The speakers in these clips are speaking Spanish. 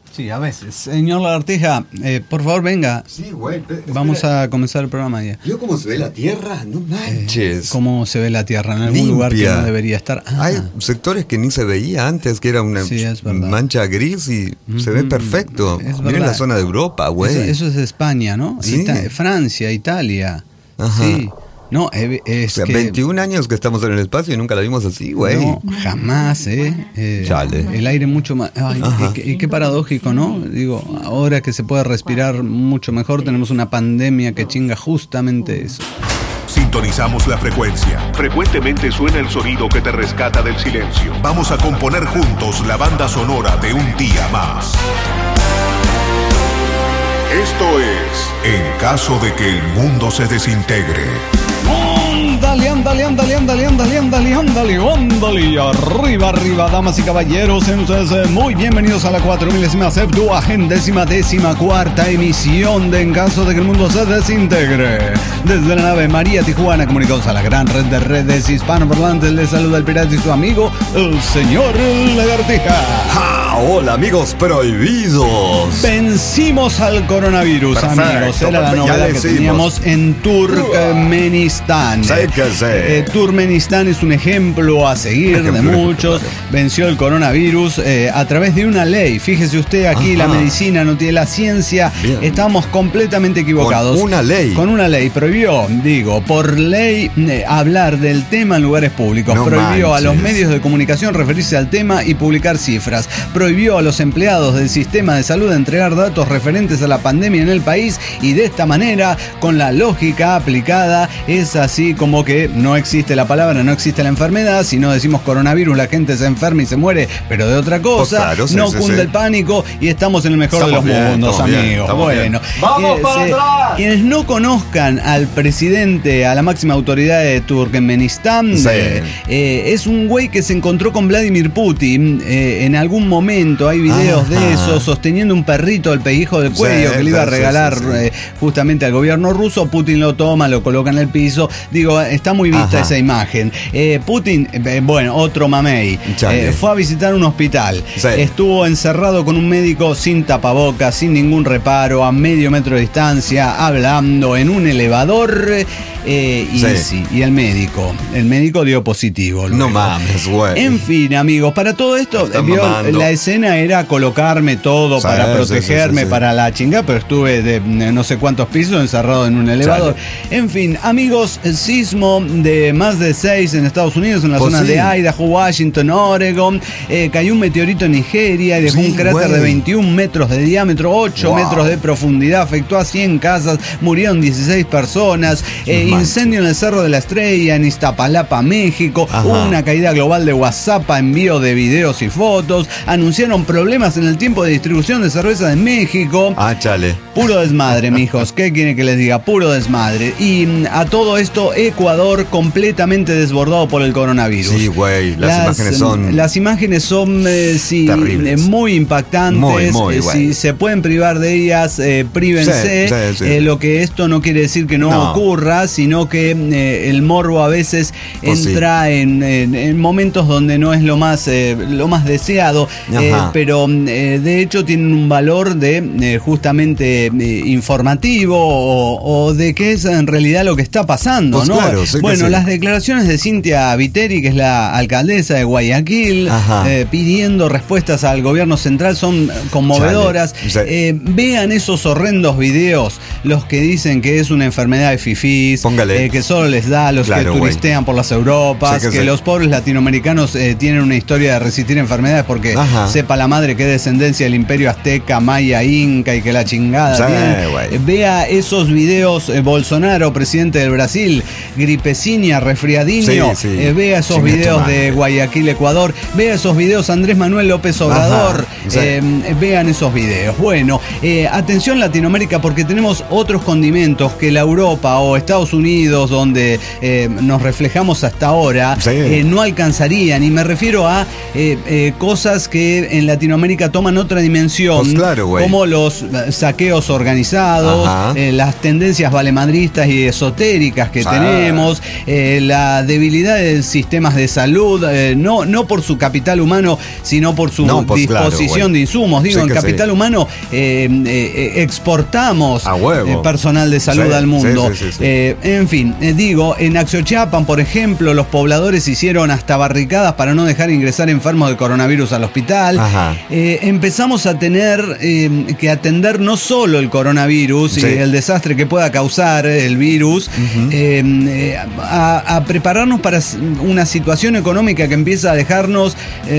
Sí, a veces. Señor Lagartija, por favor, venga. Sí, güey. Vamos a comenzar el programa ya. ¿Vio cómo se ve la Tierra? No manches. ¿Cómo se ve la Tierra? En algún Limpia. lugar que no debería estar. Hay sectores que ni se veía antes, que era una mancha gris y se ve perfecto. Miren la zona de Europa, güey. Eso es España, ¿no? Sí. Francia, Italia. Ajá. Sí. No, es o sea, que 21 años que estamos en el espacio y nunca la vimos así, güey. No, jamás, Chale. El aire mucho más... Ay, y qué paradójico, ¿no? Digo, ahora que se puede respirar mucho mejor, tenemos una pandemia que chinga justamente eso. Sintonizamos la frecuencia. Frecuentemente suena el sonido que te rescata del silencio. Vamos a componer juntos la banda sonora de un día más. Esto es En caso de que el mundo se desintegre. Ándale. Arriba, damas y caballeros. Sean ustedes muy bienvenidos a la 4074ª emisión de En caso de que el mundo se desintegre. Desde la nave María Tijuana, comunicados a la gran red de redes hispanoparlantes, les saluda el pirata y su amigo, el señor Lagartija. ¡Ja! Hola, amigos prohibidos. Vencimos al coronavirus, perfecto, amigos. Era la novedad que teníamos en Turkmenistán. Sí que sí. Turkmenistán es un ejemplo a seguir de muchos. Venció el coronavirus a través de una ley. Fíjese usted, aquí la medicina no tiene la ciencia. Bien. Estamos completamente equivocados. Con una ley. Prohibió, por ley, hablar del tema en lugares públicos. No prohibió manches. a los medios de comunicación referirse al tema y publicar cifras. Prohibió a los empleados del sistema de salud entregar datos referentes a la pandemia en el país, y de esta manera, con la lógica aplicada, es así como que no existe la palabra, no existe la enfermedad. Si no decimos coronavirus, la gente se enferma y se muere, pero de otra cosa. Pues claro, sí, no sí, cunde sí. el pánico y estamos en el mejor Estamos de los bien, mundos, estamos bien, amigos. estamos Bueno, bien. ¡Vamos para atrás! Quienes no conozcan al presidente, a la máxima autoridad de Turkmenistán, es un güey que se encontró con Vladimir Putin en algún momento. Hay videos de eso, sosteniendo un perrito al pellejo del cuello que le iba a regalar justamente al gobierno ruso. Putin lo toma, lo coloca en el piso. Digo, está muy vista esa imagen. Putin, otro mamey, fue a visitar un hospital. Estuvo encerrado con un médico sin tapabocas, sin ningún reparo, a medio metro de distancia, hablando en un elevador. Y el médico dio positivo. Luego. No mames, güey. En fin, amigos, para todo esto, la escena era colocarme todo para protegerme, para la chingada, pero estuve de no sé cuántos pisos encerrado en un elevador. En fin, amigos, sismo de más de 6 en Estados Unidos, en la zona de Idaho, Washington, Oregon. Cayó un meteorito en Nigeria y dejó un cráter de 21 metros de diámetro, 8 metros de profundidad, afectó a 100 casas, murieron 16 personas. Incendio en el Cerro de la Estrella, en Iztapalapa, México. Hubo una caída global de WhatsApp a envío de videos y fotos. Anunciaron problemas en el tiempo de distribución de cerveza de México. Chale. Puro desmadre, mijos. ¿Qué quieren que les diga? Puro desmadre. Y a todo esto, Ecuador completamente desbordado por el coronavirus. Sí, güey. Las imágenes son muy impactantes. Si se pueden privar de ellas, prívense. Lo que esto no quiere decir que no ocurra, sino que el morbo a veces entra en momentos donde no es lo más deseado, pero de hecho tienen un valor de justamente informativo o de qué es en realidad lo que está pasando, ¿no? Claro, las declaraciones de Cintia Viteri, que es la alcaldesa de Guayaquil, pidiendo respuestas al gobierno central, son conmovedoras. Vean esos horrendos videos, los que dicen que es una enfermedad de fifís, que solo les da a los que turistean por las Europas, que los pobres latinoamericanos tienen una historia de resistir enfermedades porque sepa la madre que es descendencia del imperio azteca, maya, inca y que la chingada tienen. Vea esos videos, Bolsonaro, presidente del Brasil, gripeciña, resfriadinho. Vea esos videos de Guayaquil, Ecuador. Vea esos videos Andrés Manuel López Obrador. Vean esos videos. Bueno, atención Latinoamérica, porque tenemos otros condimentos que la Europa o Estados Unidos Unidos, donde nos reflejamos hasta ahora, no alcanzarían. Y me refiero a cosas que en Latinoamérica toman otra dimensión, pues claro, como los saqueos organizados, las tendencias valemadristas y esotéricas que tenemos, la debilidad de sistemas de salud, no por su capital humano, sino por su disposición de insumos. Digo, en capital humano exportamos personal de salud al mundo. En fin, digo, en Axochiapan, por ejemplo, los pobladores hicieron hasta barricadas para no dejar ingresar enfermos de coronavirus al hospital. Empezamos a tener que atender no solo el coronavirus y el desastre que pueda causar el virus, a prepararnos para una situación económica que empieza a dejarnos,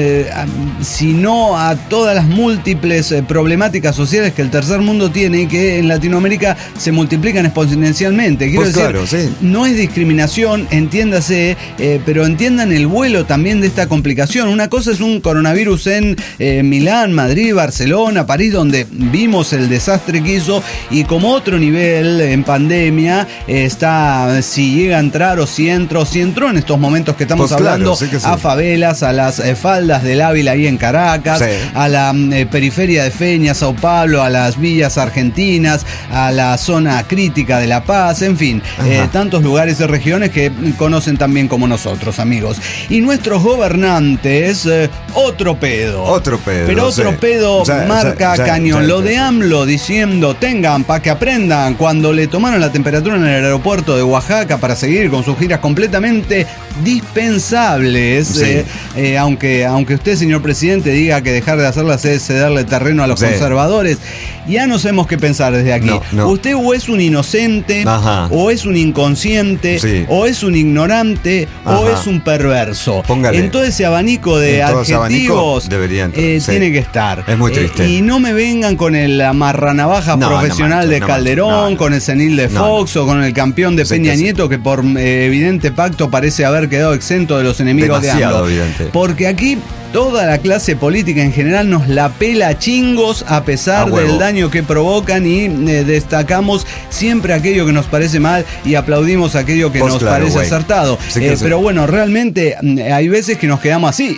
si no a todas las múltiples problemáticas sociales que el tercer mundo tiene y que en Latinoamérica se multiplican exponencialmente. Quiero decir, no es discriminación, entiéndase, pero entiendan el vuelo también de esta complicación. Una cosa es un coronavirus en Milán, Madrid, Barcelona, París, donde vimos el desastre que hizo, y como otro nivel en pandemia está si llega a entrar o si entró en estos momentos que estamos hablando, a favelas, a las faldas del Ávila ahí en Caracas, a la periferia de Feña, Sao Paulo, a las villas argentinas, a la zona crítica de La Paz, en fin, tantos lugares y regiones que conocen también como nosotros, amigos. Y nuestros gobernantes, otro pedo. Pero otro pedo marca cañón. Lo de AMLO diciendo, tengan para que aprendan, cuando le tomaron la temperatura en el aeropuerto de Oaxaca para seguir con sus giras completamente dispensables, aunque usted, señor presidente, diga que dejar de hacerlas es cederle terreno a los conservadores. Ya no sabemos qué pensar desde aquí. Usted o es un inocente, o es un inconsciente, o es un ignorante, o es un perverso. En todo ese abanico de adjetivos tiene que estar. Es muy triste. Y no me vengan con el amarranavajas profesional de Calderón, con el senil de Fox o con el campeón de Peña Nieto, que por evidente pacto parece haber quedado exento de los enemigos de AMLO. Porque aquí toda la clase política en general nos la pela chingos a pesar del daño que provocan, y destacamos siempre aquello que nos parece mal y aplaudimos aquello que nos parece acertado. Pero bueno, realmente hay veces que nos quedamos así,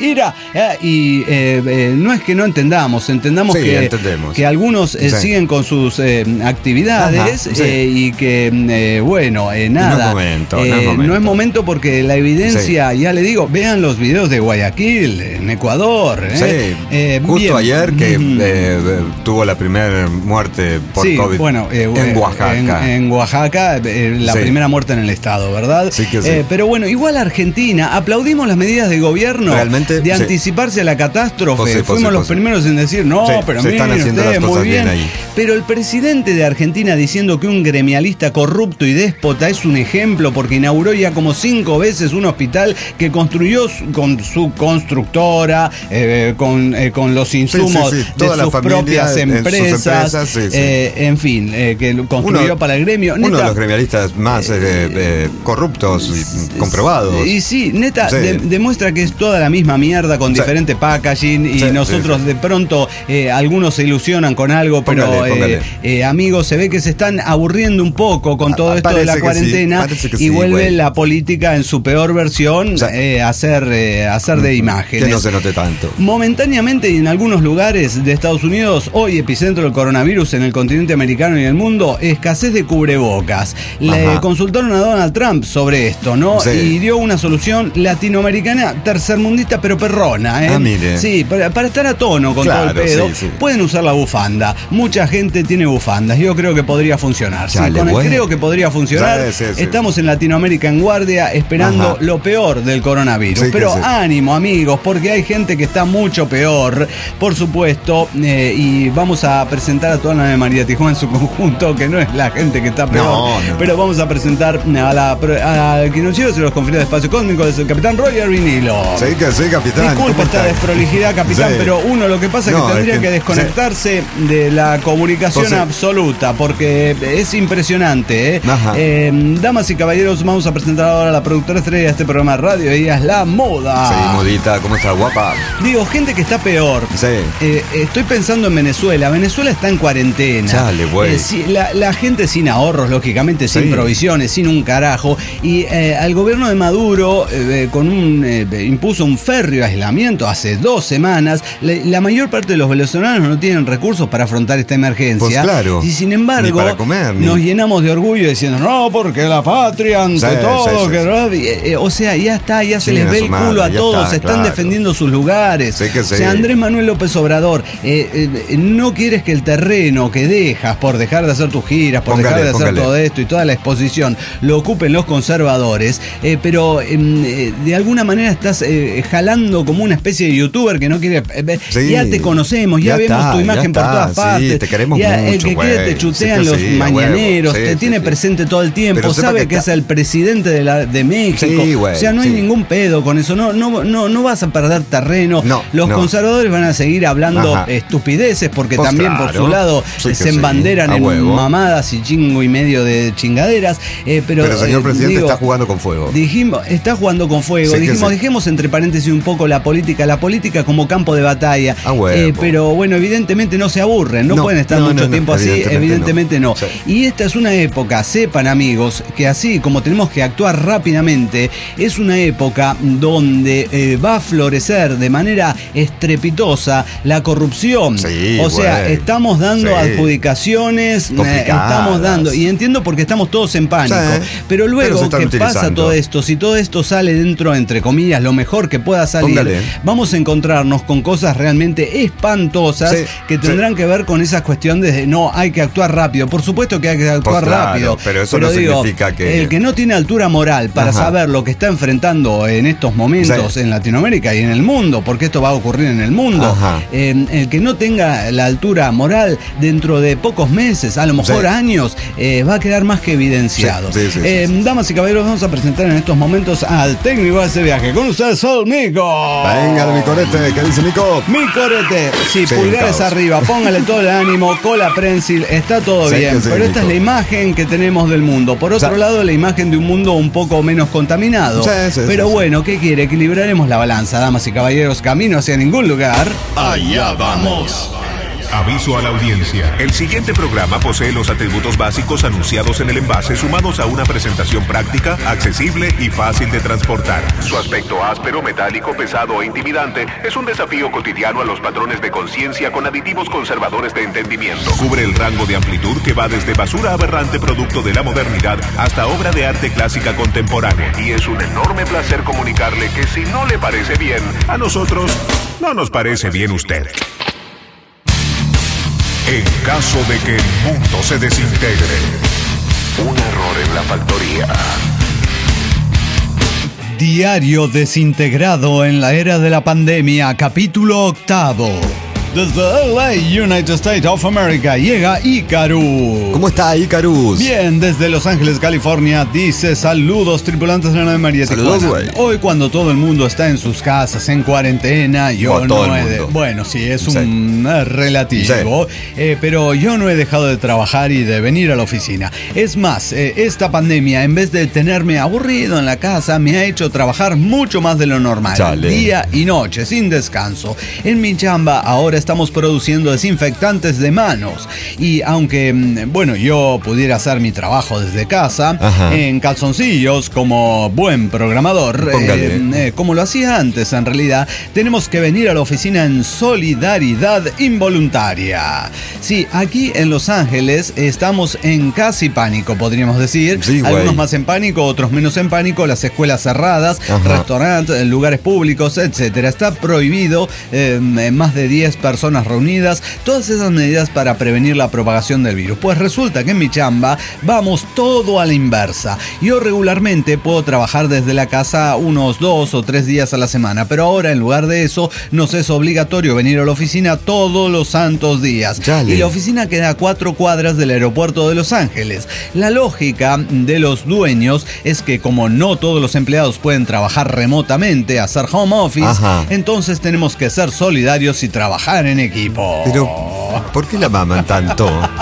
y no es que no entendamos que algunos siguen con sus actividades, y que nada, no es momento porque la evidencia, ya le digo, vean los videos de Guayaquil, en Ecuador. Justo ayer que tuvo la primera muerte por COVID en Oaxaca. En Oaxaca, la primera muerte en el estado, ¿verdad? Pero bueno, igual Argentina, aplaudimos las medidas de gobierno de anticiparse a la catástrofe. Fuimos los primeros en decir, pero miren ustedes, muy bien. Pero el presidente de Argentina diciendo que un gremialista corrupto y déspota es un ejemplo porque inauguró ya como 5 veces un hospital que construyó con su constructora, con los insumos de sus propias empresas, en fin, que construyó para el gremio. Uno de los gremialistas más corruptos y comprobados. Y demuestra que es toda la misma mierda con diferente packaging, y nosotros de pronto algunos se ilusionan con algo, pero amigos, se ve que se están aburriendo un poco con todo esto de la cuarentena, y vuelve la política en su peor versión, a hacer de imágenes. Que no se note tanto. Momentáneamente, y en algunos lugares de Estados Unidos, hoy epicentro del coronavirus en el continente americano y en el mundo, escasez de cubrebocas. Le consultaron a Donald Trump sobre esto, ¿no? Y dio una solución latinoamericana, tercermundista, pero perrona, mire. Sí, para estar a tono con todo el pedo, pueden usar la bufanda. Mucha gente tiene bufandas. Yo creo que podría funcionar. Creo que podría funcionar. Estamos en Latinoamérica en guardia, esperando lo peor del coronavirus. Pero ánimo, amigos, porque hay gente que está mucho peor, por supuesto, y vamos a presentar a toda la de María Tijuana en su conjunto, que no es la gente que está peor, pero vamos a presentar a quien nos lleva a los confines de espacio cósmico, es el capitán Roger Vinilo. Sí, capitán. Disculpe esta desprolijidad, capitán, pero lo que pasa es que tendría que desconectarse de la comunicación absoluta, porque es impresionante. Damas y caballeros, vamos a presentar ahora a la productora estrella de este programa de radio. Ella es la Moda. Sí, Modita, ¿cómo está, guapa? papá. Digo, gente que está peor. Sí. Estoy pensando en Venezuela. Venezuela está en cuarentena. Chale, güey. La gente sin ahorros, lógicamente, sin provisiones, sin un carajo. Y al gobierno de Maduro impuso un férreo aislamiento hace 2 semanas. La mayor parte de los venezolanos no tienen recursos para afrontar esta emergencia. Pues claro. Y sin embargo, ni para comer, nos llenamos de orgullo diciendo, no, porque la patria ante todo. O sea, ya está, ya se les ve el culo a todos. Están defendiendo sus lugares. O sea, Andrés Manuel López Obrador, no quieres que el terreno que dejas por dejar de hacer tus giras, por dejar de hacer todo esto y toda la exposición, lo ocupen los conservadores, pero de alguna manera estás jalando como una especie de youtuber que no quiere. Ya te conocemos, ya vemos tu imagen por todas partes. Te queremos ya, mucho, el que quiere te chutean los mañaneros, te tiene presente todo el tiempo, sabe que es el presidente de México. O sea, no hay ningún pedo con eso. No vas a perder terreno. Los conservadores van a seguir hablando estupideces porque pues también por su lado se embanderan en mamadas y chingo y medio de chingaderas. Pero el señor presidente está jugando con fuego. Está jugando con fuego. Dejemos entre paréntesis un poco la política como campo de batalla. Pero bueno, evidentemente no se aburren, no pueden estar mucho tiempo así, evidentemente no. Sí. Y esta es una época, sepan amigos, que así como tenemos que actuar rápidamente, es una época donde va a florecer de manera estrepitosa la corrupción. O sea, estamos dando adjudicaciones, estamos dando, y entiendo porque estamos todos en pánico, pero luego que pasa todo esto, si todo esto sale dentro, entre comillas, lo mejor que pueda salir, vamos a encontrarnos con cosas realmente espantosas que tendrán que ver con esa cuestión de no, hay que actuar rápido. Por supuesto que hay que actuar rápido, pero eso no significa que... El que no tiene altura moral para saber lo que está enfrentando en estos momentos en Latinoamérica y en el mundo, porque esto va a ocurrir en el mundo, el que no tenga la altura moral dentro de pocos meses, a lo mejor años, va a quedar más que evidenciado. Damas y caballeros, vamos a presentar en estos momentos al técnico de este viaje. Con ustedes, Sol Mico. Venga, mi corete, ¿qué dice Mico? Mi corete, pulgares arriba, póngale todo el ánimo, cola prensil, está todo bien, pero esta es la imagen que tenemos del mundo. Por otro lado, la imagen de un mundo un poco menos contaminado. Pero bueno, ¿qué quiere? Equilibraremos la balanza, damas y caballeros, camino hacia ningún lugar. Allá vamos. Aviso a la audiencia. El siguiente programa posee los atributos básicos anunciados en el envase, sumados a una presentación práctica, accesible y fácil de transportar. Su aspecto áspero, metálico, pesado e intimidante es un desafío cotidiano a los patrones de conciencia con aditivos conservadores de entendimiento. Cubre el rango de amplitud que va desde basura aberrante producto de la modernidad hasta obra de arte clásica contemporánea. Y es un enorme placer comunicarle que si no le parece bien, a nosotros no nos parece bien usted. En caso de que el mundo se desintegre, un error en la factoría. Diario desintegrado en la era de la pandemia, capítulo 8. Desde LA, United States of America, llega Icarus. ¿Cómo está Icarus? Bien, desde Los Ángeles, California, dice: saludos, tripulantes de la nave María. Saludos, güey. Hoy, cuando todo el mundo está en sus casas, en cuarentena, yo no he de... Bueno, sí, es un relativo, pero yo no he dejado de trabajar y de venir a la oficina. Es más, esta pandemia, en vez de tenerme aburrido en la casa, me ha hecho trabajar mucho más de lo normal. Día y noche, sin descanso. En mi chamba, ahora estamos produciendo desinfectantes de manos. Y aunque, bueno, yo pudiera hacer mi trabajo desde casa, en calzoncillos, como buen programador, como lo hacía antes en realidad, tenemos que venir a la oficina en solidaridad involuntaria. Sí, aquí en Los Ángeles estamos en casi pánico, podríamos decir. Algunos más en pánico, otros menos en pánico. Las escuelas cerradas, restaurantes, lugares públicos, etcétera. Está prohibido más de 10 personas reunidas, todas esas medidas para prevenir la propagación del virus. Pues resulta que en mi chamba vamos todo a la inversa. Yo regularmente puedo trabajar desde la casa unos 2 o 3 días a la semana, pero ahora en lugar de eso nos es obligatorio venir a la oficina todos los santos días. Y la oficina queda a 4 cuadras del aeropuerto de Los Ángeles. La lógica de los dueños es que como no todos los empleados pueden trabajar remotamente, hacer home office, entonces tenemos que ser solidarios y trabajar en equipo. Pero, ¿por qué la maman tanto?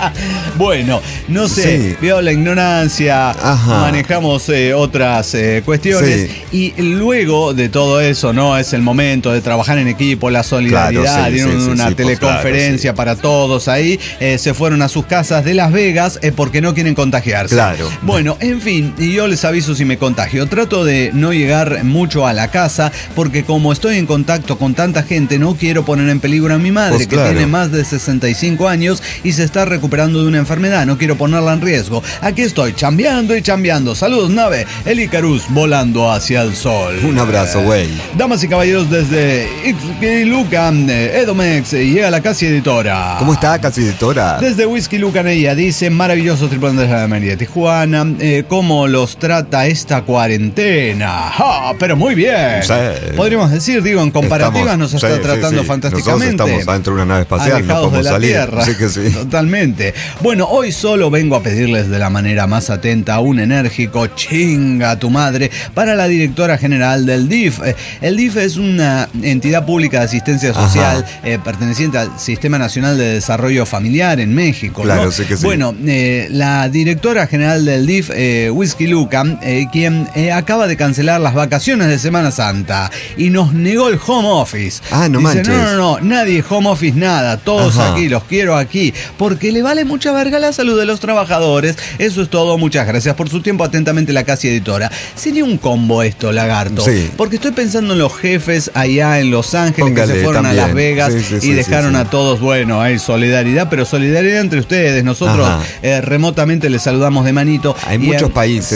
Bueno, no sé, veo la ignorancia, manejamos otras cuestiones y luego de todo eso, ¿no? Es el momento de trabajar en equipo, la solidaridad, dieron una teleconferencia para todos ahí, se fueron a sus casas de Las Vegas porque no quieren contagiarse. Claro. Bueno, en fin, y yo les aviso si me contagio. Trato de no llegar mucho a la casa porque como estoy en contacto con tanta gente, no quiero poner en peligro a mi madre, que tiene más de 65 años y se está recuperando de una enfermedad. No quiero ponerla en riesgo. Aquí estoy, chambeando y chambeando. Saludos, nave. El Icarus volando hacia el sol. Un abrazo, güey. Damas y caballeros, desde Whisky Lucan, Edomex, llega la Casi Editora. ¿Cómo está, Casi Editora? Desde Whisky Lucan, ella dice: maravilloso tripulantes de la María de Tijuana. ¿Cómo los trata esta cuarentena? Pero muy bien. Sí. Podríamos decir, digo, en comparativas nos está tratando fantásticamente. Nosotros estamos dentro de una nave espacial, no podemos salir. Tierra. Sí que sí. Totalmente. Bueno, hoy solo vengo a pedirles de la manera más atenta un enérgico chinga tu madre para la directora general del DIF. El DIF es una entidad pública de asistencia social perteneciente al Sistema Nacional de Desarrollo Familiar en México. Claro, ¿no? sí que sí. Bueno, la directora general del DIF, Whisky Lucan, quien acaba de cancelar las vacaciones de Semana Santa y nos negó el home office. No dice, manches. No, nadie home office nada, todos aquí, los quiero aquí, porque le vale mucha verga la salud de los trabajadores. Eso es todo, muchas gracias por su tiempo. Atentamente, la Casi Editora. Sería un combo esto, Lagarto, porque estoy pensando en los jefes allá en Los Ángeles que se fueron a Las Vegas y dejaron a todos, bueno, hay solidaridad, pero solidaridad entre ustedes. Nosotros remotamente les saludamos de manito. Hay muchos países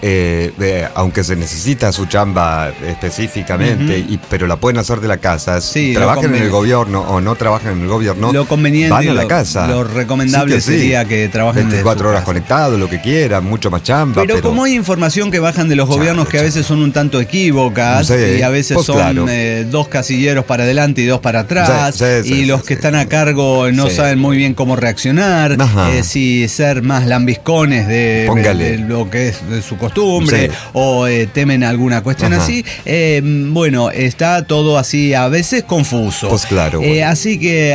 que, aunque se necesita su chamba específicamente, pero la pueden hacer de la casa, trabajen en el gobierno o no trabajen en el gobierno, lo conveniente, van a la casa. Lo recomendable sería que trabajen 24 horas conectados, lo que quieran, mucho más chamba. Pero como hay información que bajan de los gobiernos que a veces son un tanto equívocas y a veces son dos casilleros para adelante y dos para atrás, y los que están a cargo no saben muy bien cómo reaccionar, si ser más lambiscones de lo que es de su costumbre o temen alguna cuestión así. Bueno, está todo así a veces confuso. Pues claro. Así que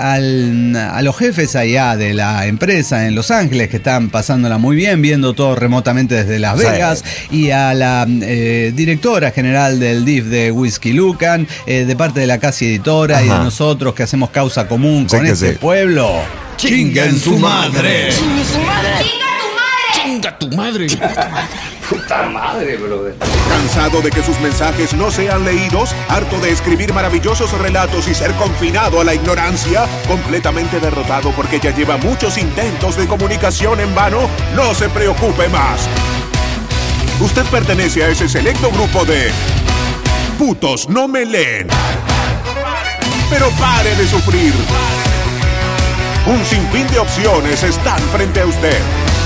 a los jefes allá de la empresa en Los Ángeles, que están pasándola muy bien, viendo todo remotamente desde Las Vegas, y a la directora general del DIF de Whisky Lucan, de parte de la Casi Editora y de nosotros que hacemos causa común con este pueblo. ¡Chinguen su madre! ¡Chinga su madre! ¡Chinga tu madre! ¡Puta madre, brother! ¿Cansado de que sus mensajes no sean leídos? ¿Harto de escribir maravillosos relatos y ser confinado a la ignorancia? ¿Completamente derrotado porque ya lleva muchos intentos de comunicación en vano? ¡No se preocupe más! Usted pertenece a ese selecto grupo de putos no me leen. Pero pare de sufrir. Un sinfín de opciones están frente a usted.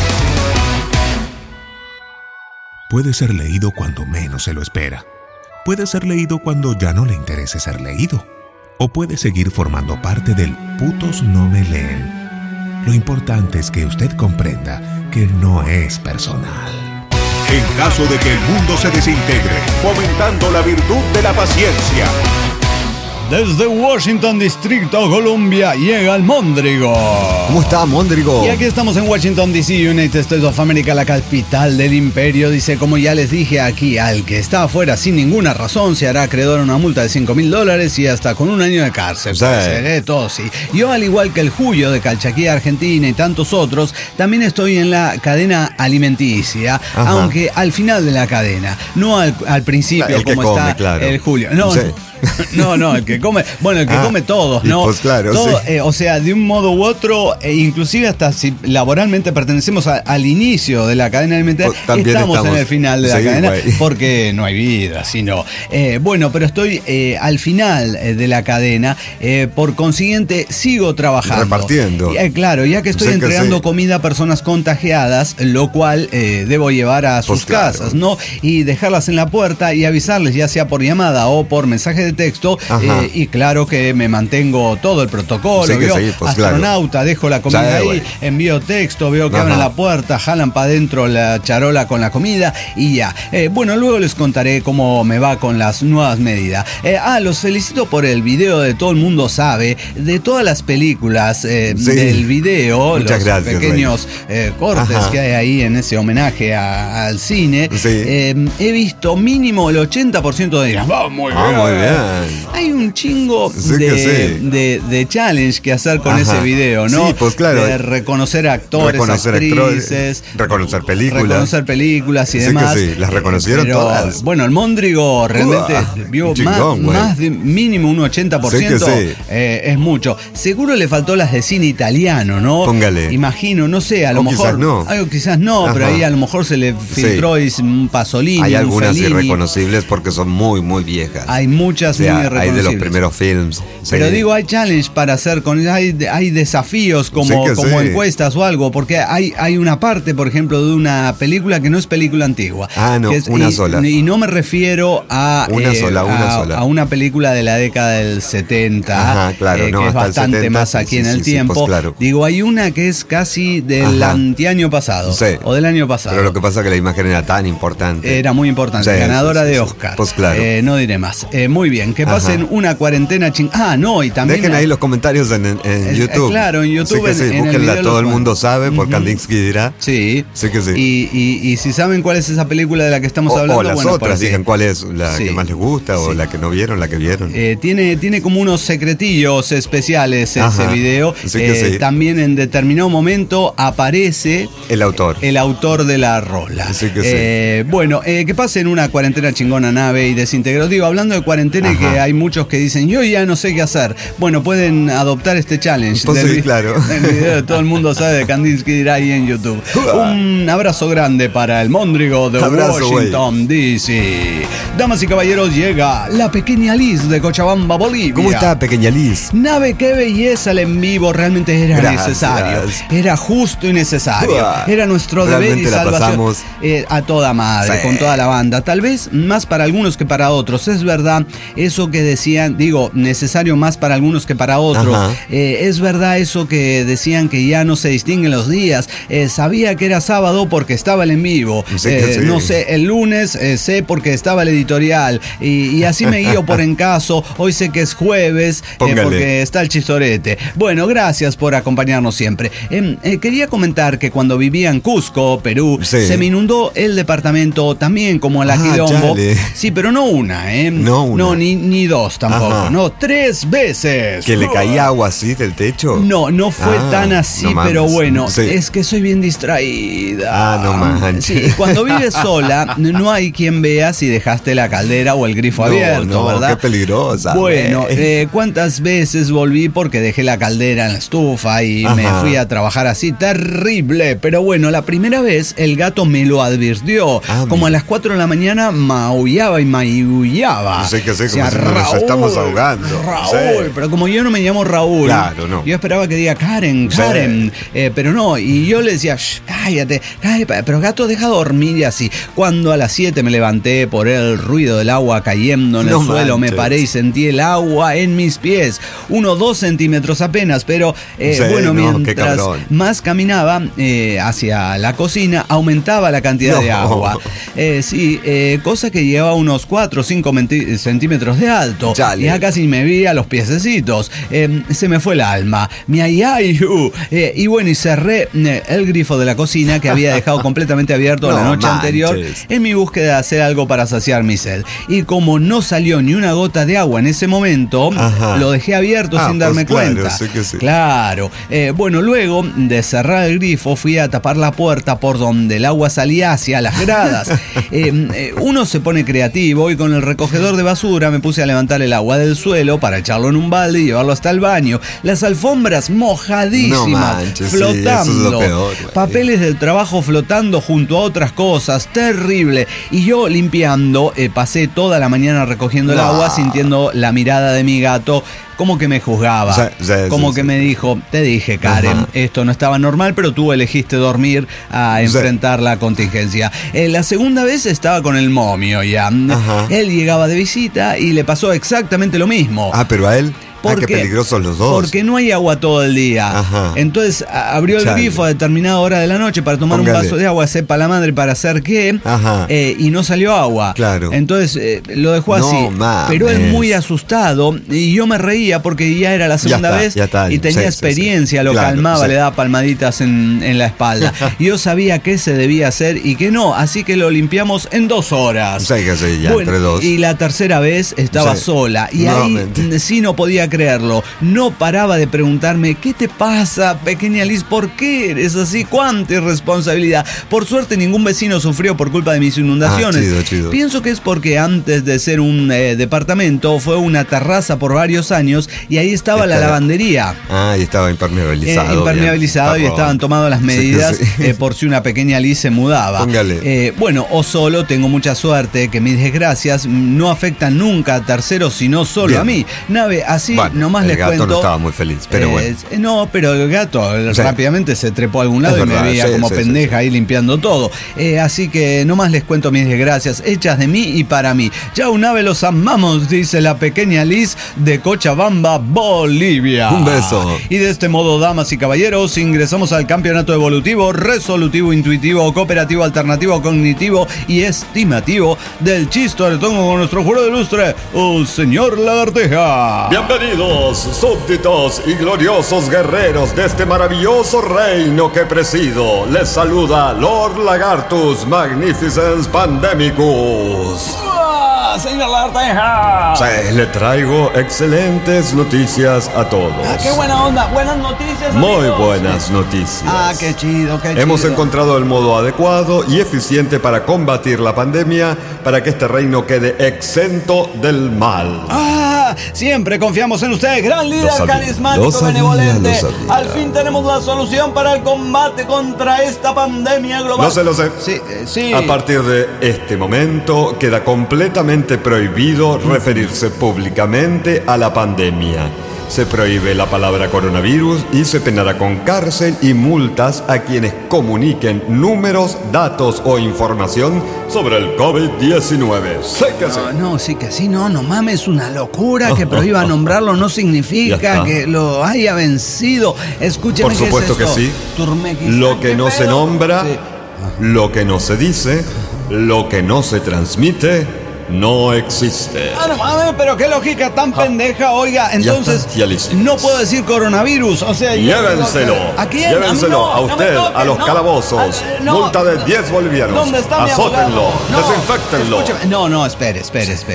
Puede ser leído cuando menos se lo espera. Puede ser leído cuando ya no le interese ser leído. O puede seguir formando parte del putos no me leen. Lo importante es que usted comprenda que no es personal. En caso de que el mundo se desintegre, fomentando la virtud de la paciencia. Desde Washington, Distrito Columbia, llega el Móndrigo. ¿Cómo está, Móndrigo? Y aquí estamos en Washington, D.C., United States of America, la capital del imperio. Dice, como ya les dije aquí, al que está afuera sin ninguna razón se hará acreedor a una multa de $5,000 y hasta con un año de cárcel. Todo sí. Yo, al igual que el Julio de Calchaquía, Argentina y tantos otros, también estoy en la cadena alimenticia, aunque al final de la cadena, no al principio, el como come, está el Julio. No, el que come, bueno, el que come todos, ¿no? Pues claro, todo, o sea, de un modo u otro, inclusive hasta si laboralmente pertenecemos al inicio de la cadena alimentaria, estamos en el final de la cadena, porque no hay vida, sino. Bueno, pero estoy al final de la cadena, por consiguiente, sigo trabajando. Repartiendo. Claro, ya que estoy entregando comida a personas contagiadas, lo cual debo llevar a sus casas, ¿no? Y dejarlas en la puerta y avisarles, ya sea por llamada o por mensaje de de texto y claro que me mantengo todo el protocolo. Sí, pues, astronauta, claro. Dejo la comida ahí, envío texto, veo que abren la puerta, jalan para adentro la charola con la comida y ya. Bueno, luego les contaré cómo me va con las nuevas medidas. Los felicito por el video de Todo el Mundo Sabe, de todas las películas del video, muchas gracias, pequeños cortes que hay ahí en ese homenaje al cine. He visto mínimo el 80% de ellas. Muy bien. Hay un chingo de challenge que hacer con ese video, ¿no? Sí, pues claro. De reconocer actores, actrices, reconocer películas y demás. Que sí, las reconocieron todas. Bueno, el Móndrigo realmente vio más de mínimo un 80%. Es mucho. Seguro le faltó las de cine italiano, ¿no? Póngale. Imagino, no sé, a lo mejor. Quizás no, pero ahí a lo mejor se le filtró un Pasolini. Hay algunas irreconocibles porque son muy, muy viejas. Hay muchas muy irreconocibles. Hay de los primeros films. Pero digo, hay challenge para hacer, hay desafíos como encuestas o algo, porque hay una parte, por ejemplo, de una película que no es película antigua. Sola. Y no me refiero a una película de la década del 70, que es bastante 70, más aquí en el tiempo. Pues claro. Digo, hay una que es casi del anteaño pasado, o del año pasado. Pero lo que pasa es que la imagen era tan importante. Era muy importante, ganadora de Oscar. Pues claro. No diré más. Muy bien, que pasen una cuarentena y también... Dejen ahí los comentarios en YouTube. Claro, en YouTube. Búsquenla, Todo el Mundo Sabe, por Kandinsky dirá. Sí. Sí que sí. Y si saben cuál es esa película de la que estamos hablando... O las otras, digan cuál es la que más les gusta, o la que no vieron, la que vieron. Tiene como unos secretillos especiales ese video. También en determinado momento aparece... El autor de la rola. Bueno, que pasen una cuarentena chingona, nave y desintegrado. Digo, hablando de cuarentena, que hay muchos que dicen, yo ya no sé qué hacer. Bueno, pueden adoptar este challenge. Claro. El video de Todo el Mundo Sabe de Kandinsky dirá ahí en YouTube. Un abrazo grande para el Móndrigo de Washington, D.C. Damas y caballeros, llega la pequeña Liz de Cochabamba, Bolivia. ¿Cómo está, pequeña Liz? Nave, qué belleza el en vivo. Realmente era necesario. Era justo y necesario. Era nuestro deber y salvación. A toda madre, con toda la banda. Tal vez más para algunos que para otros. Es verdad eso que decían, necesario más para algunos que para otros. Es verdad eso que decían que ya no se distinguen los días. Sabía que era sábado porque estaba el en vivo. No sé, el lunes sé porque estaba el editorial. Y así me guío por en caso. Hoy sé que es jueves porque está el chistorete. Bueno, gracias por acompañarnos siempre. Quería comentar que cuando vivía en Cusco, Perú, se me inundó el departamento también como la Quilombo. Sí, pero no una, No, ni dos tampoco. No, 3 veces. ¿Que le caía agua así del techo? No fue tan así, pero bueno, es que soy bien distraída. No manches. Sí, cuando vives sola, no hay quien vea si dejaste la caldera o el grifo abierto, ¿verdad? Qué peligrosa. Bueno, ¿cuántas veces volví porque dejé la caldera en la estufa y me fui a trabajar así? Terrible. Pero bueno, la primera vez el gato me lo advirtió. Como a las 4 de la mañana maullaba y maullaba. Sé como si nos estamos ahogando. Raúl, pero como yo no me llamo Raúl, yo esperaba que diga Karen, pero no, y yo le decía, cállate, pero gato, deja dormir y así. Cuando a las 7 me levanté por el ruido del agua cayendo en el suelo, me paré y sentí el agua en mis pies, 1-2 centímetros apenas, pero mientras más caminaba hacia la cocina, aumentaba la cantidad de agua. Cosa que llevaba unos 4 o 5 centímetros de alto. Ya casi me vi a los piececitos. Se me fue el alma. Y bueno, y cerré el grifo de la cocina que había dejado completamente abierto la noche anterior en mi búsqueda de hacer algo para saciar mi sed. Y como no salió ni una gota de agua en ese momento, lo dejé abierto sin darme cuenta. Claro. Bueno, luego de cerrar el grifo, fui a tapar la puerta por donde el agua salía hacia las gradas. Uno se pone creativo y con el recogedor de basura me puse a levantar el agua del suelo para echarlo en un balde y llevarlo hasta el baño. Las alfombras mojadísimas, flotando. Eso es lo peor, papeles del trabajo flotando junto a otras cosas. Terrible. Y yo limpiando pasé toda la mañana recogiendo el agua, sintiendo la mirada de mi gato, como que me juzgaba, me dijo, te dije, Karen, esto no estaba normal, pero tú elegiste dormir a enfrentar la contingencia. La segunda vez estaba con el momio ya. Él llegaba de visita y le pasó exactamente lo mismo. Pero a él... qué peligrosos los dos. Porque no hay agua todo el día. Entonces abrió el grifo a determinada hora de la noche para tomar un vaso de agua, sepa la madre para hacer qué, y no salió agua. Entonces lo dejó así. Pero él muy asustado, y yo me reía porque ya era la segunda vez y tenía experiencia, lo calmaba, le daba palmaditas en la espalda. Y yo sabía qué se debía hacer y qué no, así que lo limpiamos en 2 horas. Entre dos. Y la tercera vez estaba sola, y ahí sí no podía creerlo. No paraba de preguntarme, ¿qué te pasa, pequeña Liz? ¿Por qué eres así? ¿Cuánta irresponsabilidad? Por suerte ningún vecino sufrió por culpa de mis inundaciones. Chido. Pienso que es porque antes de ser un departamento fue una terraza por varios años, y ahí estaba la lavandería. Y estaba impermeabilizado. Y estaban tomando las medidas por si una pequeña Liz se mudaba. Póngale. O solo tengo mucha suerte que mis desgracias no afectan nunca a terceros, sino solo a mí. Así nomás les cuento. El gato no estaba muy feliz, pero bueno. No, pero el gato rápidamente se trepó a algún lado y me veía como pendeja ahí limpiando todo. Así que nomás les cuento mis desgracias hechas de mí y para mí. Ya un ave los amamos, dice la pequeña Liz de Cochabamba, Bolivia. Un beso. Y de este modo, damas y caballeros, ingresamos al campeonato evolutivo, resolutivo, intuitivo, cooperativo, alternativo, cognitivo y estimativo del Chistoretongo con nuestro jurado ilustre, el señor Lagarteja. Bienvenidos, súbditos y gloriosos guerreros de este maravilloso reino que presido. Les saluda Lord Lagartus Magnificens Pandemicus. Señor Lagarteja. Le traigo excelentes noticias a todos. Qué buena onda, buenas noticias. Muy buenas noticias. Qué chido, qué chido. Hemos encontrado el modo adecuado y eficiente para combatir la pandemia, para que este reino quede exento del mal. Siempre confiamos en usted, gran líder carismático, benevolente. Al fin tenemos la solución para el combate contra esta pandemia global. Lo sé. Sí. A partir de este momento queda completamente prohibido referirse públicamente a la pandemia. Se prohíbe la palabra coronavirus y se penará con cárcel y multas a quienes comuniquen números, datos o información sobre el COVID-19. No mames, una locura. Que prohíba nombrarlo no significa que lo haya vencido. Escúcheme. Por supuesto que sí. Lo que no se nombra, lo que no se dice, lo que no se transmite, no existe. No mames, pero qué lógica tan pendeja. Oiga, entonces no puedo decir coronavirus. O sea, llévenselo. ¿A quién? Llévenselo a usted, a los calabozos. Multa de 10 bolivianos. ¿Dónde está mi Azótenlo, abogado? desinféctenlo. No, espere.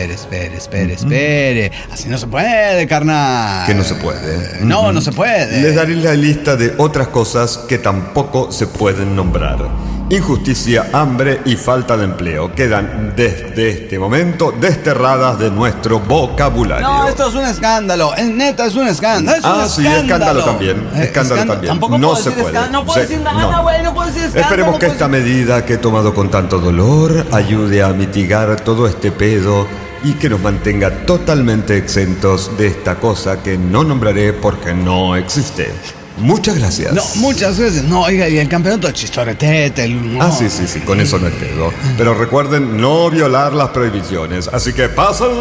Así no se puede, carnal. Que no se puede. No se puede. Les daré la lista de otras cosas que tampoco se pueden nombrar. Injusticia, hambre y falta de empleo quedan desde este momento desterradas de nuestro vocabulario. No, esto es un escándalo. Neta, es un escándalo. Escándalo también. Tampoco no se puede. No puedo decir nada, güey. No puedo decir escándalo. Esperemos que esta medida que he tomado con tanto dolor ayude a mitigar todo este pedo y que nos mantenga totalmente exentos de esta cosa que no nombraré porque no existe. Muchas gracias. No, muchas gracias. No, oiga, y el campeonato de Chistoretete. Sí, con eso no es pedo. Pero recuerden no violar las prohibiciones. Así que pásenle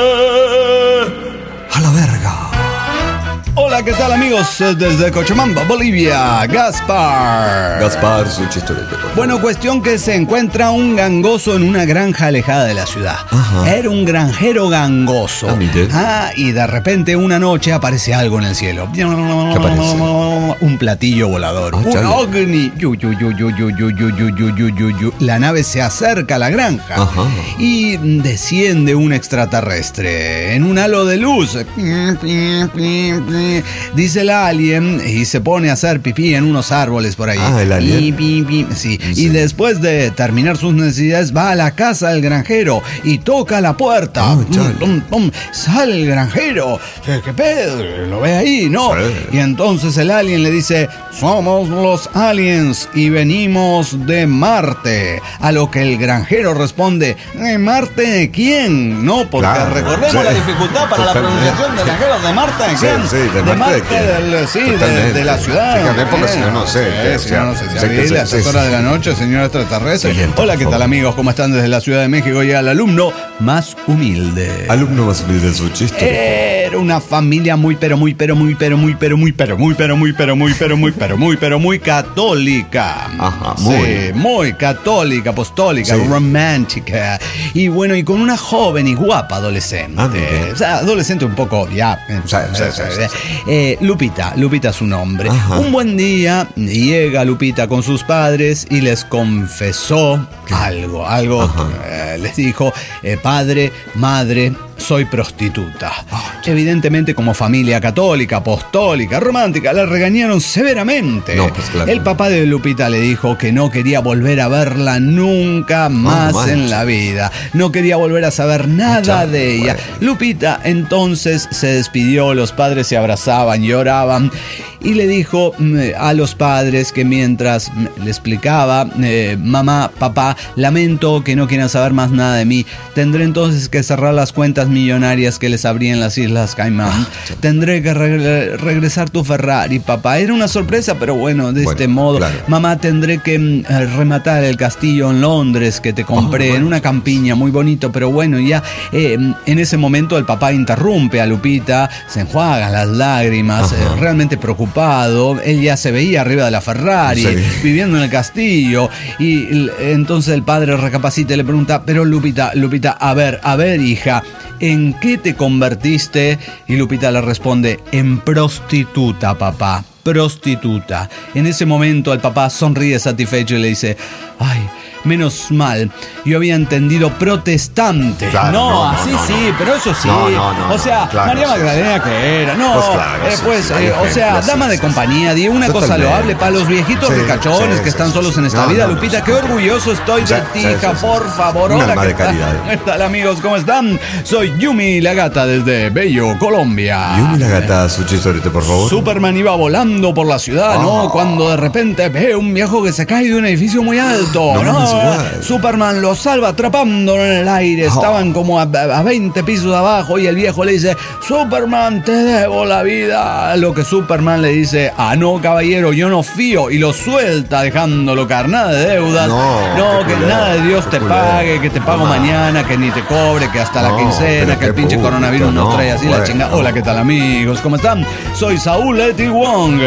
a la verga. Hola, ¿qué tal, amigos? Desde Cochabamba, Bolivia, Gaspar, su chistorete. Bueno, cuestión que se encuentra un gangoso en una granja alejada de la ciudad. Era un granjero gangoso. Y de repente una noche aparece algo en el cielo. ¿Qué aparece? Un platillo volador. Un ovni. La nave se acerca a la granja. Y desciende un extraterrestre en un halo de luz. dice el alien, y se pone a hacer pipí en unos árboles por ahí. El alien. Sí. Y después de terminar sus necesidades, va a la casa del granjero y toca la puerta. Sale el granjero. ¿Qué pedo? ¿Lo ve ahí? No. Y entonces el alien le dice: somos los aliens y venimos de Marte. A lo que el granjero responde: ¿de Marte de quién? No, porque recordemos la dificultad para la pronunciación de granjeros. ¿De Marte de quién? ¿de Marte de la ciudad. Porque si no, no sé. A las horas de la noche, señor extraterrestre. Hola, ¿qué tal, amigos? ¿Cómo están desde la Ciudad de México? Y al alumno más humilde. Alumno más humilde, su chiste. Era una familia muy católica. Ajá, muy católica, apostólica, romántica. Y bueno, y con una joven y guapa adolescente. O sea, adolescente un poco ya. Lupita es su nombre. Ajá. Un buen día llega Lupita con sus padres y les confesó algo. Les dijo: padre, madre, soy prostituta. Evidentemente, como familia católica, apostólica, romántica, la regañaron severamente. Claro. El papá de Lupita le dijo que no quería volver a verla nunca más en la vida. No quería volver a saber nada de ella. Lupita entonces se despidió, los padres se abrazaban, lloraban, y le dijo a los padres que mientras le explicaba: mamá, papá, lamento que no quieran saber más nada de mí. Tendré entonces que cerrar las cuentas millonarias que les abrí en las Islas Caimán. Tendré que regresar tu Ferrari, papá. Era una sorpresa, pero bueno, de este modo. Claro. Mamá, tendré que rematar el castillo en Londres que te compré en una campiña, muy bonito, pero bueno, ya en ese momento el papá interrumpe a Lupita, se enjuagan las lágrimas, realmente preocupado. Él ya se veía arriba de la Ferrari, viviendo en el castillo, y entonces el padre recapacita y le pregunta: pero Lupita, a ver, hija, ¿en qué te convertiste? Y Lupita le responde: en prostituta, papá, prostituta. En ese momento el papá sonríe satisfecho y le dice: ay, menos mal, yo había entendido protestante. Claro, pero eso sí. María Magdalena, que era. Dama de compañía. Di una cosa loable para los viejitos ricachones que están solos en esta vida. Lupita, qué orgulloso estoy de ti, hija, por favor. Hola, ¿qué tal, amigos? ¿Cómo están? Soy Yumi la Gata desde Bello, Colombia. Yumi la Gata, su chistorete, por favor. Superman iba volando por la ciudad, cuando de repente ve un viejo que se cae de un edificio muy alto. Superman lo salva atrapándolo en el aire. Estaban como a 20 pisos abajo y el viejo le dice: Superman, te debo la vida. A lo que Superman le dice: no, caballero, yo no fío, y lo suelta dejándolo caer. Nada de deudas, que nada de Dios te pague, que te pago mañana, que ni te cobre, que hasta la quincena, que el pinche coronavirus nos trae así la chingada. Hola, ¿qué tal, amigos? ¿Cómo están? Soy Saúl Eti Wong.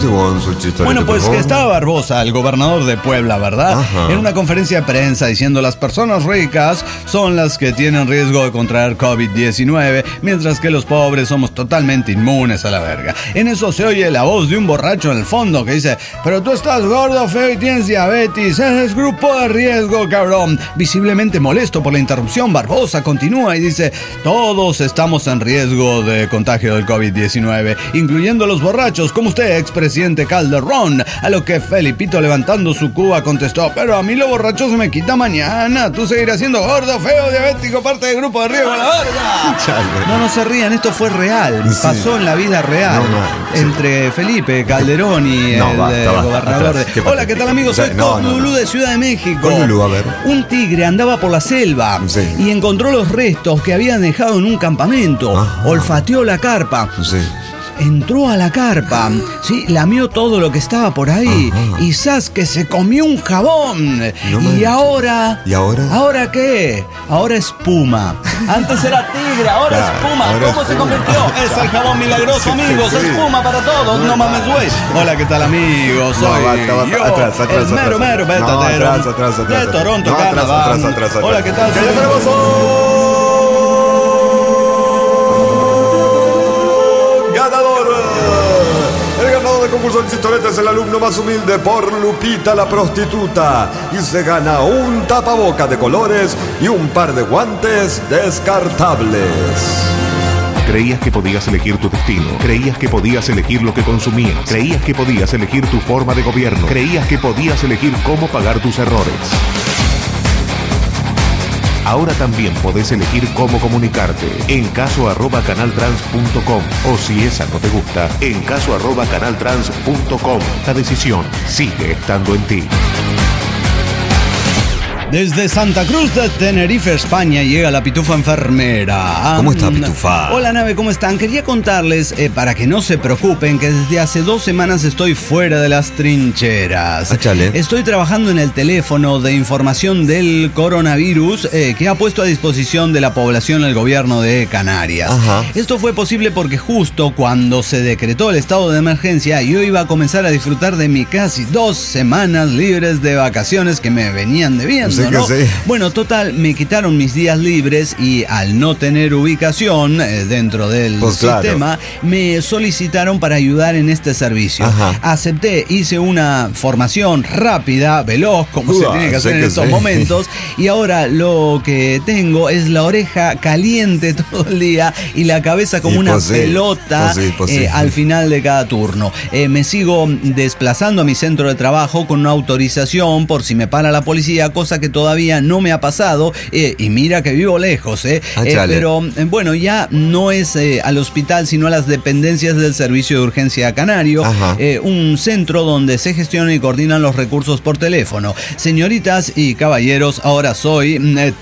Bueno, pues que estaba Barbosa, el gobernador de Puebla, ¿verdad? En una conferencia de prensa diciendo: las personas ricas son las que tienen riesgo de contraer COVID-19, mientras que los pobres somos totalmente inmunes a la verga. En eso se oye la voz de un borracho en el fondo que dice: pero tú estás gordo, feo y tienes diabetes, eres grupo de riesgo, cabrón. Visiblemente molesto por la interrupción, Barbosa continúa y dice: todos estamos en riesgo de contagio del COVID-19, incluyendo los borrachos, como usted, expresidente Calderón. A lo que Felipito, levantando su cuba, contestó: pero a mí lo borracho se me quita mañana. Tú seguirás siendo gordo, feo, diabético, parte del grupo de riesgo a la verga. No se rían, esto fue real. Pasó en la vida real. Entre Felipe Calderón y el gobernador de... Hola, ¿qué tal, amigos? Soy Lulú de Ciudad de México. Lulú, a ver. Un tigre andaba por la selva y encontró los restos que habían dejado en un campamento. Olfateó la carpa. Entró a la carpa, lamió todo lo que estaba por ahí, y ¡zas! Que se comió un jabón. ¿Y ahora? ¿Ahora qué? Ahora espuma. Antes era tigre, ahora espuma. ¿Cómo se convirtió? Es el jabón milagroso, amigos. Espuma para todos. No mames, güey. Hola, ¿qué tal, amigos? Soy yo, atrás, el mero petatero atrás. De Toronto, Canadá. Hola, ¿qué tal? El concurso de Chistorete es el alumno más humilde por Lupita la prostituta, y se gana un tapaboca de colores y un par de guantes descartables. Creías que podías elegir tu destino. Creías que podías elegir lo que consumías. Creías que podías elegir tu forma de gobierno. Creías que podías elegir cómo pagar tus errores. Ahora también podés elegir cómo comunicarte. En caso@canaltrans.com. O si esa no te gusta, en caso@canaltrans.com. La decisión sigue estando en ti. Desde Santa Cruz de Tenerife, España, llega la Pitufa Enfermera. ¿Cómo está, Pitufa? Hola, nave, ¿cómo están? Quería contarles, para que no se preocupen, que desde hace 2 semanas estoy fuera de las trincheras. Échale. Estoy trabajando en el teléfono de información del coronavirus que ha puesto a disposición de la población el gobierno de Canarias. Ajá. Esto fue posible porque justo cuando se decretó el estado de emergencia, yo iba a comenzar a disfrutar de mi casi 2 semanas libres de vacaciones que me venían debiendo. ¿No? Sí. Bueno, total, me quitaron mis días libres y al no tener ubicación dentro del sistema, me solicitaron para ayudar en este servicio. Ajá. Acepté, hice una formación rápida, veloz, como se tiene que hacer en estos momentos, y ahora lo que tengo es la oreja caliente todo el día y la cabeza como una pelota al final de cada turno. Me sigo desplazando a mi centro de trabajo con una autorización por si me para la policía, cosa que todavía no me ha pasado, y mira que vivo lejos, pero bueno, ya no es al hospital, sino a las dependencias del Servicio de Urgencia Canario, un centro donde se gestionan y coordinan los recursos por teléfono. Señoritas y caballeros, ahora soy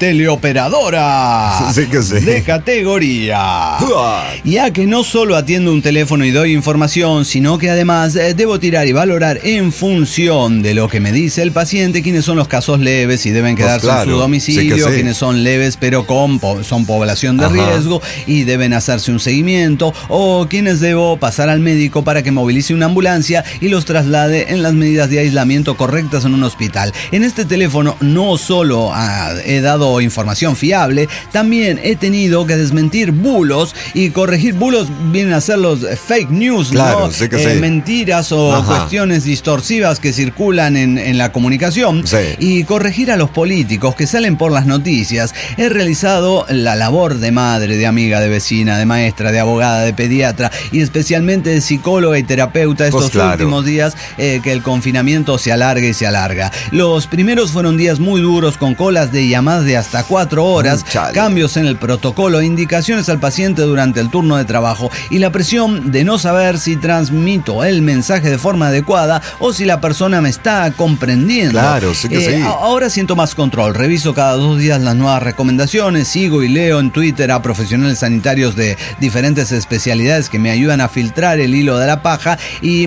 teleoperadora de categoría. Ya que no solo atiendo un teléfono y doy información, sino que además debo tirar y valorar en función de lo que me dice el paciente quiénes son los casos leves y deben quedarse en su domicilio, quienes son leves pero son población de riesgo y deben hacerse un seguimiento, o quienes debo pasar al médico para que movilice una ambulancia y los traslade en las medidas de aislamiento correctas en un hospital. En este teléfono no solo he dado información fiable, también he tenido que desmentir bulos y corregir bulos, vienen a ser los fake news, ¿no? Mentiras o cuestiones distorsivas que circulan en la comunicación, y corregir a los políticos que salen por las noticias. He realizado la labor de madre, de amiga, de vecina, de maestra, de abogada, de pediatra y especialmente de psicóloga y terapeuta estos últimos días que el confinamiento se alarga y se alarga. Los primeros fueron días muy duros con colas de llamadas de hasta 4 horas, cambios en el protocolo, indicaciones al paciente durante el turno de trabajo y la presión de no saber si transmito el mensaje de forma adecuada o si la persona me está comprendiendo. Ahora siento más control, reviso cada 2 días las nuevas recomendaciones, sigo y leo en Twitter a profesionales sanitarios de diferentes especialidades que me ayudan a filtrar el hilo de la paja, y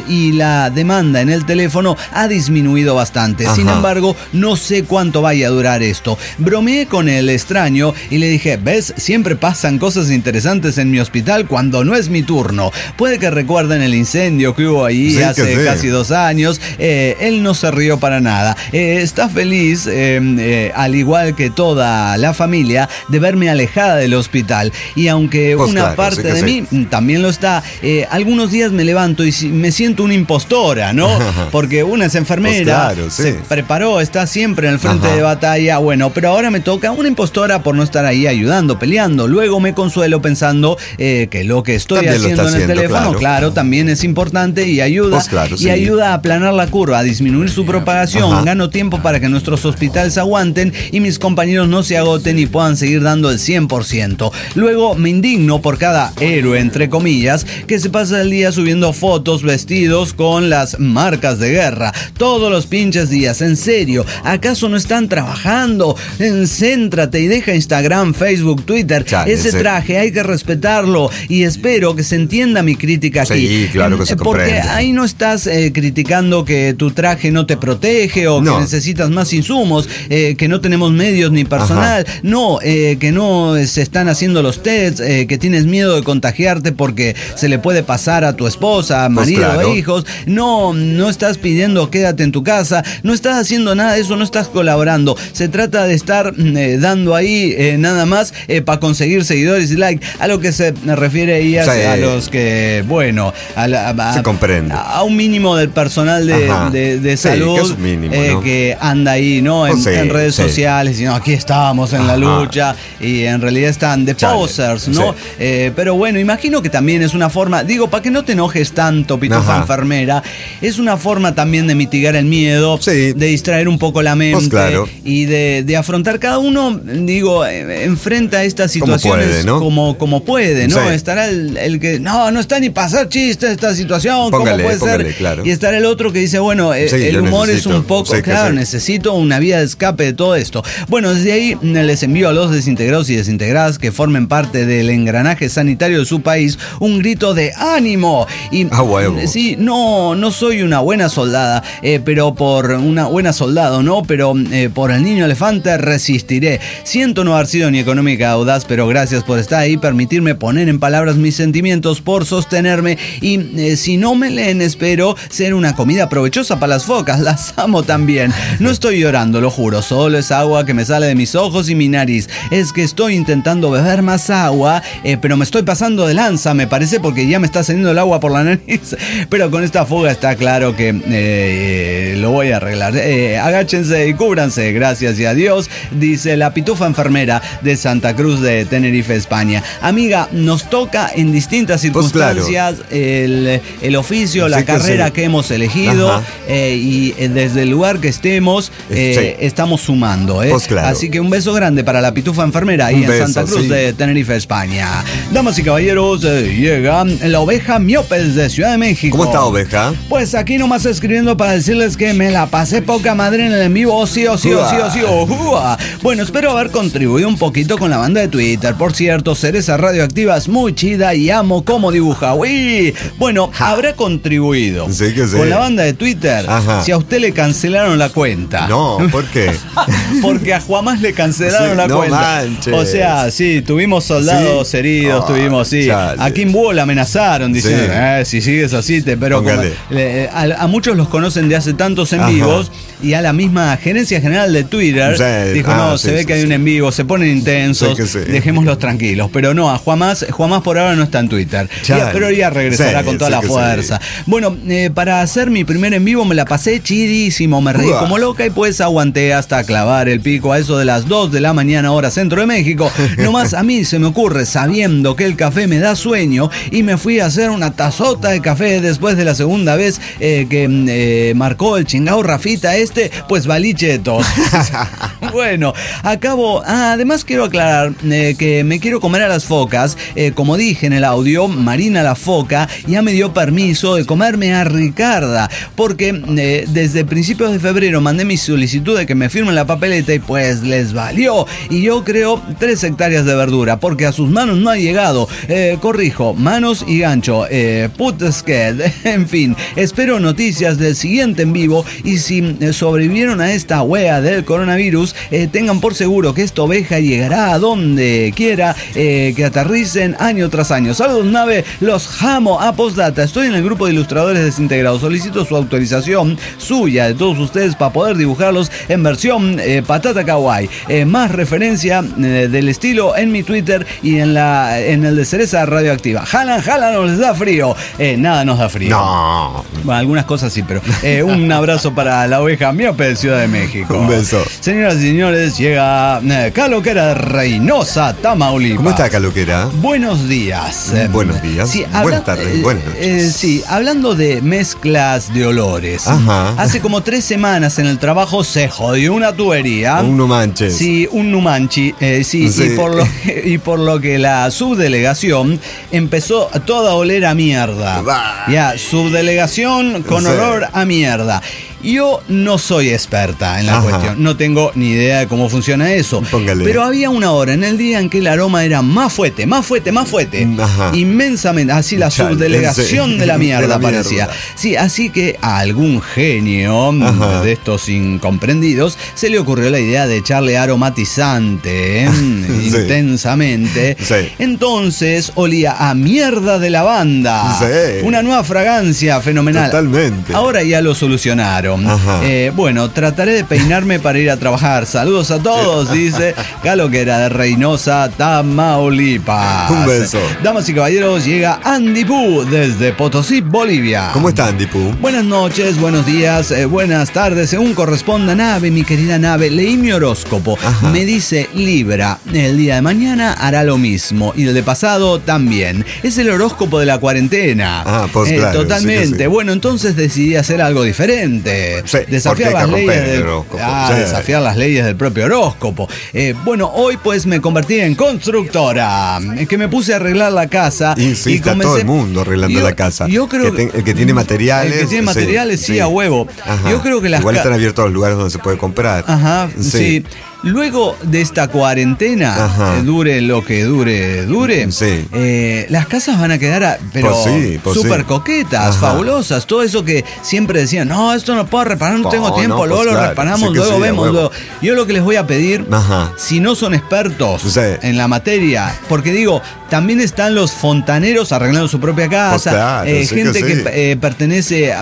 la demanda en el teléfono ha disminuido bastante. Sin embargo, no sé cuánto vaya a durar esto. Bromeé con el extraño y le dije: ¿ves? Siempre pasan cosas interesantes en mi hospital cuando no es mi turno. Puede que recuerden el incendio que hubo ahí hace casi 2 años. Él no se rió para nada. Está feliz, al igual que toda la familia, de verme alejada del hospital. Y aunque una parte de mí también lo está, algunos días me levanto y me siento una impostora, ¿no? Porque una es enfermera, se preparó, está siempre en el frente de batalla. Bueno, pero ahora me toca una impostora por no estar ahí ayudando, peleando. Luego me consuelo pensando que lo que estoy haciendo en el teléfono, también es importante y ayuda, ayuda a aplanar la curva, a disminuir su propagación. Gano tiempo para que nuestros hospitales aguanten y mis compañeros no se agoten y puedan seguir dando el 100%. Luego me indigno por cada héroe, entre comillas, que se pasa el día subiendo fotos vestidos con las marcas de guerra. Todos los pinches días, en serio, ¿acaso no están trabajando? Céntrate y deja Instagram, Facebook, Twitter. Ese traje hay que respetarlo y espero que se entienda mi crítica aquí. Sí, claro que se comprende. Porque ahí no estás criticando que tu traje no te protege o que necesitas más insumos, que no tenemos medios ni personal. No, que no se están haciendo los tests, que tienes miedo de contagiarte porque se le puede pasar a tu esposa, marido e hijos. No estás pidiendo quédate en tu casa, no estás haciendo nada de eso, no estás colaborando. Se trata de estar dando ahí nada más para conseguir seguidores y like. A lo que se refiere ahí a los que, bueno, se comprende. A un mínimo del personal de salud, que es un mínimo, ¿no? que anda ahí ahí, ¿no? En redes sociales, y no, aquí estamos en la lucha, y en realidad están de posers, ¿no? Pero bueno, imagino que también es una forma, digo, para que no te enojes tanto, Pitufa Enfermera, es una forma también de mitigar el miedo, de distraer un poco la mente, y de afrontar cada uno, digo, enfrenta estas situaciones como puede, ¿no? Estará el que, no está ni para hacer chistes esta situación, ¿cómo puede ser? Claro. Y estará el otro que dice, bueno, el humor es un poco, necesito una vía de escape de todo esto. Bueno, desde ahí les envío a los desintegrados y desintegradas que formen parte del engranaje sanitario de su país un grito de ánimo. Y sí, no soy una buena soldada, pero por una buena soldado, ¿no? Pero por el niño elefante resistiré. Siento no haber sido ni económica audaz, pero gracias por estar ahí, permitirme poner en palabras mis sentimientos, por sostenerme, y si no me leen, espero ser una comida provechosa para las focas. Las amo también. No estoy llorando, lo juro, solo es agua que me sale de mis ojos y mi nariz. Es que estoy intentando beber más agua, pero me estoy pasando de lanza, me parece, porque ya me está saliendo el agua por la nariz. Pero con esta fuga está claro que lo voy a arreglar. Agáchense y cúbranse, gracias y adiós, dice la Pitufa Enfermera de Santa Cruz de Tenerife, España. Amiga, nos toca en distintas circunstancias el oficio, la carrera que hemos elegido, y desde el lugar que estemos estamos sumando. Así que un beso grande para la Pitufa Enfermera ahí en Santa Cruz de Tenerife, España. Damas y caballeros, llega la Oveja Miope de Ciudad de México. ¿Cómo está, Oveja? Pues aquí nomás escribiendo para decirles que me la pasé poca madre en el en vivo, sí. Bueno, espero haber contribuido un poquito con la banda de Twitter. Por cierto, Cereza Radioactiva es muy chida y amo cómo dibuja. Uy, bueno, habrá contribuido con la banda de Twitter. Si a usted le cancelaron la cuenta. No, ¿por qué? Porque a Juamás le cancelaron la cuenta. Manches. O sea, sí, tuvimos soldados heridos, tuvimos, a Kim Bo le amenazaron diciendo, si sigues así pero a muchos los conocen de hace tantos en vivos, y a la misma gerencia general de Twitter dijo, se ve que hay un en vivo, se ponen intensos, dejémoslos tranquilos. Pero no, a Juamás por ahora no está en Twitter, pero ya regresará con toda la fuerza. Bueno, para hacer mi primer en vivo me la pasé chidísimo, me reí como loca, y pues aguanté hasta clavar el pico a eso de las 2 de la mañana hora centro de México. Nomás a mí se me ocurre, sabiendo que el café me da sueño, y me fui a hacer una tazota de café después de la segunda vez que marcó el chingao Rafita pues valichetos. Bueno, acabo. Además quiero aclarar que me quiero comer a las focas. Como dije en el audio, Marina la foca ya me dio permiso de comerme a Ricarda, porque desde principios de febrero mandé mi solicitud de que me firmen la papeleta, y pues les valió. Y yo creo 3 hectáreas de verdura, porque a sus manos no ha llegado. Corrijo, manos y gancho. Putsked. En fin, espero noticias del siguiente en vivo, y si sobrevivieron a esta wea del coronavirus, tengan por seguro que esta oveja llegará a donde quiera, que aterricen año tras año. Saludos, nave, los amo. Postdata, estoy en el grupo de ilustradores desintegrados, solicito su autorización, suya, de todos ustedes, para poder dibujarlos en versión patata kawaii. Más referencia del estilo en mi Twitter y en el de Cereza Radioactiva. Jalan, no les da frío. Nada nos da frío. No. Bueno, algunas cosas sí, pero un abrazo para la Oveja Miope de Ciudad de México. Un beso. Señoras y señores, llega Caloquera de Reynosa, Tamaulipas. ¿Cómo está, Caloquera? Buenos días. Buenos días. Sí, buenas tardes. Buenas noches. Sí, hablando de mezclas de olores. Hace como 3 semanas en el trabajo se jodió una tubería. Un numanches. Sí, un numanchi. Sí. Y por lo que la subdelegación empezó toda a oler a mierda. Ya, subdelegación con olor a mierda. Yo no soy experta en la cuestión, no tengo ni idea de cómo funciona eso. Póngale. Pero había una hora en el día en que el aroma era más fuerte. Inmensamente, así la subdelegación de la mierda parecía. Sí, así que a algún genio de estos incomprendidos se le ocurrió la idea de echarle aromatizante intensamente. Entonces olía a mierda de lavanda. Una nueva fragancia fenomenal. Totalmente. Ahora ya lo solucionaron. dijeron. Bueno, trataré de peinarme para ir a trabajar. Saludos a todos, dice Galo, que era de Reynosa, Tamaulipas. Un beso. Damas y caballeros, llega Andy Poo desde Potosí, Bolivia. ¿Cómo está Andy Poo? Buenas noches, buenos días, buenas tardes. Según corresponda, Nave, mi querida Nave, leí mi horóscopo. Me dice Libra, el día de mañana hará lo mismo y el de pasado también. Es el horóscopo de la cuarentena. Pues claro, totalmente. sí. Bueno, entonces decidí hacer algo diferente. Sí, desafiar las leyes del horóscopo. Desafiar las leyes del propio horóscopo. Bueno, hoy pues me convertí en constructora. Que me puse a arreglar la casa. Y sí, está todo el mundo arreglando la casa. Yo creo el que tiene materiales. El que tiene materiales, sí, a huevo. Yo creo que igual están abiertos los lugares donde se puede comprar. Sí. Luego de esta cuarentena, dure lo que dure, las casas van a quedar súper coquetas, fabulosas. Todo eso que siempre decían, no, esto no puedo reparar, no tengo tiempo, luego lo reparamos, luego vemos. Luego. Yo lo que les voy a pedir, si no son expertos en la materia, porque digo, también están los fontaneros arreglando su propia casa, gente que pertenece a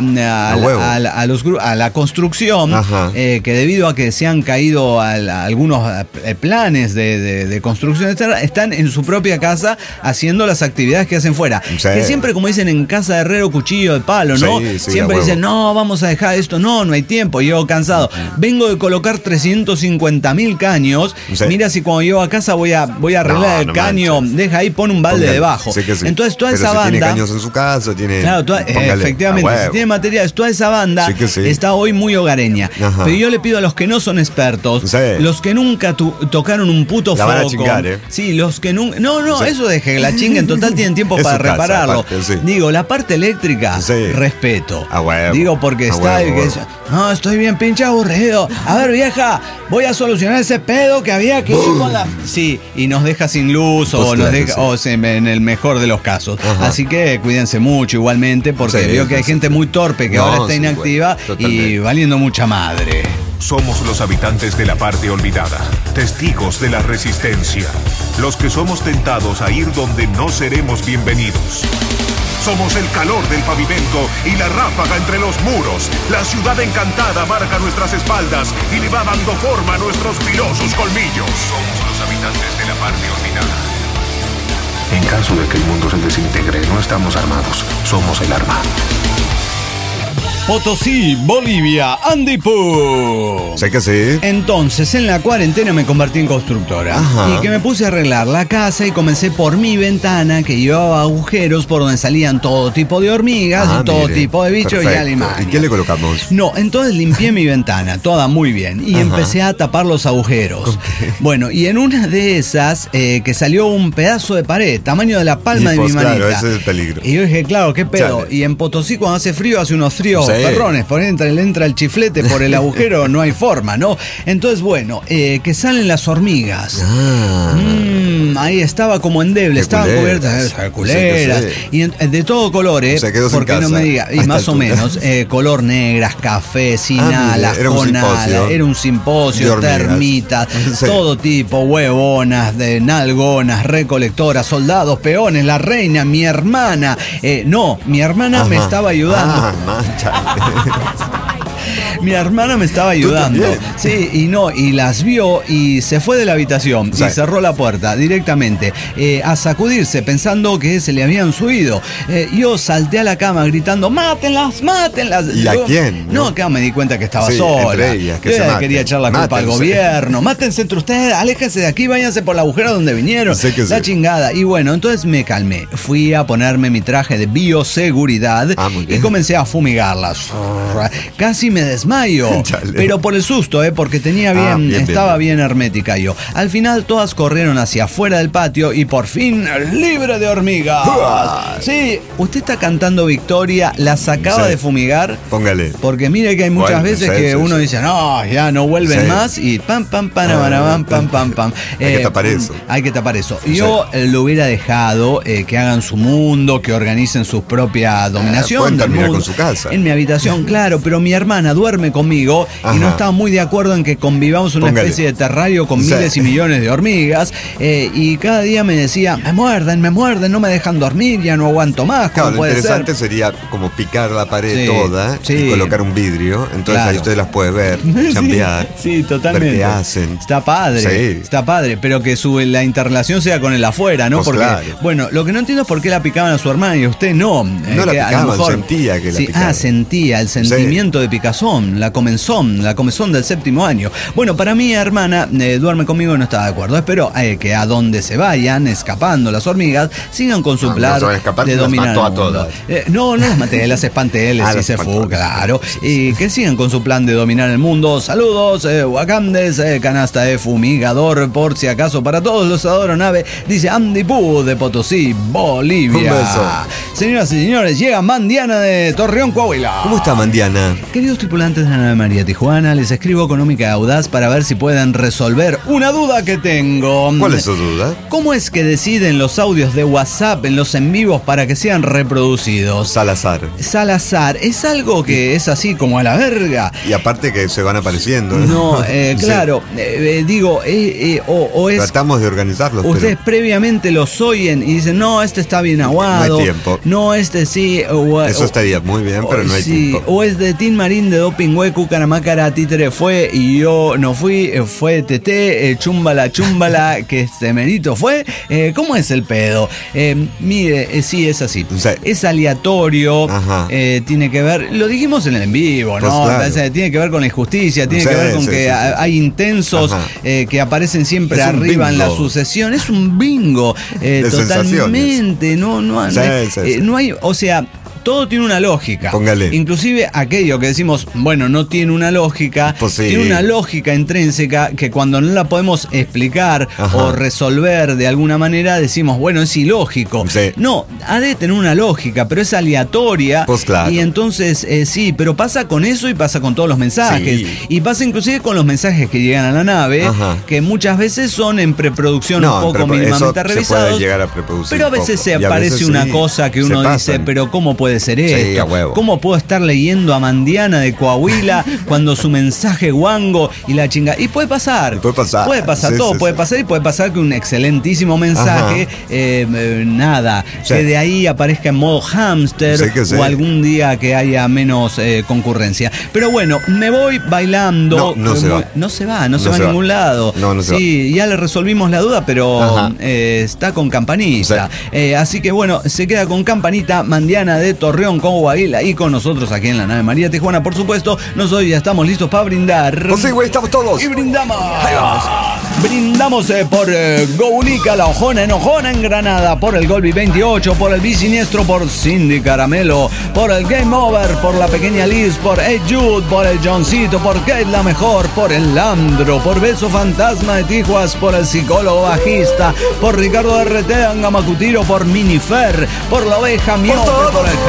la construcción, que debido a que se han caído algunos planes de construcción externa, están en su propia casa haciendo las actividades que hacen fuera. Que siempre, como dicen, en casa de herrero, cuchillo de palo, ¿no? Siempre dicen, no, vamos a dejar esto, no hay tiempo, yo cansado. Vengo de colocar 350.000 caños. Mira, si cuando llego a casa voy a arreglar el caño, deja ahí, pone un balde debajo. Entonces toda esa banda tiene caños en su casa, tiene. Claro, efectivamente, si tiene materiales, toda esa banda está hoy muy hogareña. Pero yo le pido a los que no son expertos, los que nunca tocaron un puto foco. Van a chingar, Sí, los que nunca. No, eso deje que la chinguen, total tienen tiempo para repararlo. Aparte, Digo, la parte eléctrica, respeto. Digo, porque está el que dice, no, estoy bien pinche aburrido. A ver, vieja, voy a solucionar ese pedo que había que ir con la. Sí, y nos deja sin luz o nos deja, en el mejor de los casos. Así que cuídense mucho igualmente, porque veo que hay gente muy torpe que ahora está inactiva y valiendo mucha madre. Somos los habitantes de la parte olvidada, testigos de la resistencia, los que somos tentados a ir donde no seremos bienvenidos. Somos el calor del pavimento y la ráfaga entre los muros. La ciudad encantada marca nuestras espaldas y le va dando forma a nuestros filosos colmillos. Somos los habitantes de la parte olvidada. En caso de que el mundo se desintegre, no estamos armados, somos el arma. Potosí, Bolivia, Andy Poo. Sé que sí. Entonces, en la cuarentena me convertí en constructora. Y que me puse a arreglar la casa y comencé por mi ventana, que llevaba agujeros por donde salían todo tipo de hormigas y todo tipo de bichos y alimañas. ¿Y qué le colocamos? No, entonces limpié mi ventana, toda muy bien, y empecé a tapar los agujeros. Bueno, y en una de esas, que salió un pedazo de pared, tamaño de la palma de mi manita. Claro, ese es el peligro. Y yo dije, claro, qué pedo. Y en Potosí, cuando hace frío, hace unos fríos perrones, le entra el chiflete por el agujero, no hay forma, ¿no? Entonces, bueno, que salen las hormigas. Ahí estaba como endeble, estaban cubiertas de culeras, y de todo color, porque no me diga, y más o menos, color negras, café, sin alas, con alas, era un simposio, termitas, todo tipo, huevonas, de nalgonas, recolectoras, soldados, peones, la reina, mi hermana, mi hermana me estaba ayudando. Mi hermana me estaba ayudando. Sí, y las vio y se fue de la habitación y cerró la puerta directamente a sacudirse pensando que se le habían subido. Yo salté a la cama gritando, mátenlas. ¿Y a quién? No, acá me di cuenta que estaba sola. Ellas, que yo quería echar la culpa al gobierno. Mátense entre ustedes, aléjense de aquí, váyanse por la agujera donde vinieron. La chingada. Y bueno, entonces me calmé. Fui a ponerme mi traje de bioseguridad y comencé a fumigarlas. Casi me desmayo, pero por el susto, porque tenía estaba bien hermética yo. Al final todas corrieron hacia afuera del patio y por fin libre de hormigas. Sí, usted está cantando victoria, las acaba de fumigar. Póngale. Porque mire que hay muchas veces que uno dice, no, ya no vuelven más y pam. Hay que tapar eso. Hay que tapar eso. Yo lo hubiera dejado que hagan su mundo, que organicen su propia dominación. Pueden terminar con su casa. En mi habitación, claro, pero mi hermana hermana duerme conmigo y no estaba muy de acuerdo en que convivamos en una especie de terrario con miles y millones de hormigas. Y cada día me decía, me muerden, no me dejan dormir, ya no aguanto más. Claro, lo interesante sería como picar la pared toda y colocar un vidrio. Entonces ahí usted las puede ver, chambear. Sí, totalmente. Ver qué hacen. Está padre, pero que la interrelación sea con el afuera, ¿no? Pues porque, claro. Bueno, lo que no entiendo es por qué la picaban a su hermana y a usted no. No la picaban, sentía que la picaban. Sentía el sentimiento de picazón, la comezón del séptimo año. Bueno, para mi hermana duerme conmigo y no estaba de acuerdo. Espero que a donde se vayan, escapando las hormigas, sigan con su plan de dominar el mundo. No las maté, las espanté, les hice fu, claro. Y que sigan con su plan de dominar el mundo. Saludos, Wakandes, canasta de fumigador, por si acaso, para todos los adoronave, dice Andy Pú de Potosí, Bolivia. Un beso. Señoras y señores, llega Mandiana de Torreón, Coahuila. ¿Cómo está Mandiana? Queridos tripulantes de la nave María Tijuana, les escribo económica y audaz para ver si pueden resolver una duda que tengo. ¿Cuál es su duda? ¿Cómo es que deciden los audios de WhatsApp en los en vivos para que sean reproducidos? Al azar. Es algo que es así como a la verga. Y aparte que se van apareciendo. No, claro, digo, o es... Tratamos de organizarlos. Ustedes previamente los oyen y dicen, no, este está bien aguado. No hay tiempo. No, este sí. Eso estaría muy bien, pero no hay tiempo. O es de Tin Marín de Doping Huecu, Caramácara, Títere fue y yo no fui, fue Tete, Chumbala, que este merito fue. ¿Cómo es el pedo? Mire, sí, es así. O sea, es aleatorio, tiene que ver, lo dijimos en el en vivo, ¿no? Pues claro. Tiene que ver con la injusticia, tiene que ver con que hay intensos que aparecen siempre arriba en la sucesión. Es un bingo, totalmente. No hay, o sea, todo tiene una lógica. Póngale. Inclusive aquello que decimos, bueno, no tiene una lógica, tiene una lógica intrínseca que cuando no la podemos explicar o resolver de alguna manera, decimos, bueno, es ilógico. Sí. No, ha de tener una lógica, pero es aleatoria. Pues claro. Y entonces, sí, pero pasa con eso y pasa con todos los mensajes. Sí. Y pasa inclusive con los mensajes que llegan a la nave, que muchas veces son en preproducción un poco mínimamente revisados. Se puede llegar a preproducir pero a veces se aparece una cosa que uno dice, pero ¿cómo puede ser esto? Sí, a huevo. ¿Cómo puedo estar leyendo a Mandiana de Coahuila cuando su mensaje guango y la chinga? Y puede pasar. Puede pasar, todo puede pasar, y puede pasar que un excelentísimo mensaje, que de ahí aparezca en modo hámster o algún día que haya menos concurrencia. Pero bueno, me voy bailando. No se va. No se va a ningún lado. No se va. Sí, ya le resolvimos la duda, pero está con campanita. Sí. Así que bueno, se queda con campanita Mandiana de Torreón, Coahuila, y con nosotros aquí en la nave María Tijuana, por supuesto. Nosotros ya estamos listos para brindar. Pues sí, güey, estamos todos. Y brindamos. Brindamos por Goulica, La Ojona en Granada, por el Golby 28, por el Biciniestro, por Cindy Caramelo, por el Game Over, por la Pequeña Liz, por Ed Jude, por el Johncito, por Kate La Mejor, por el Landro, por Beso Fantasma de Tijuas, por el Psicólogo Bajista, por Ricardo RT Angamacutiro, por Minifer, por la Oveja Miope, por el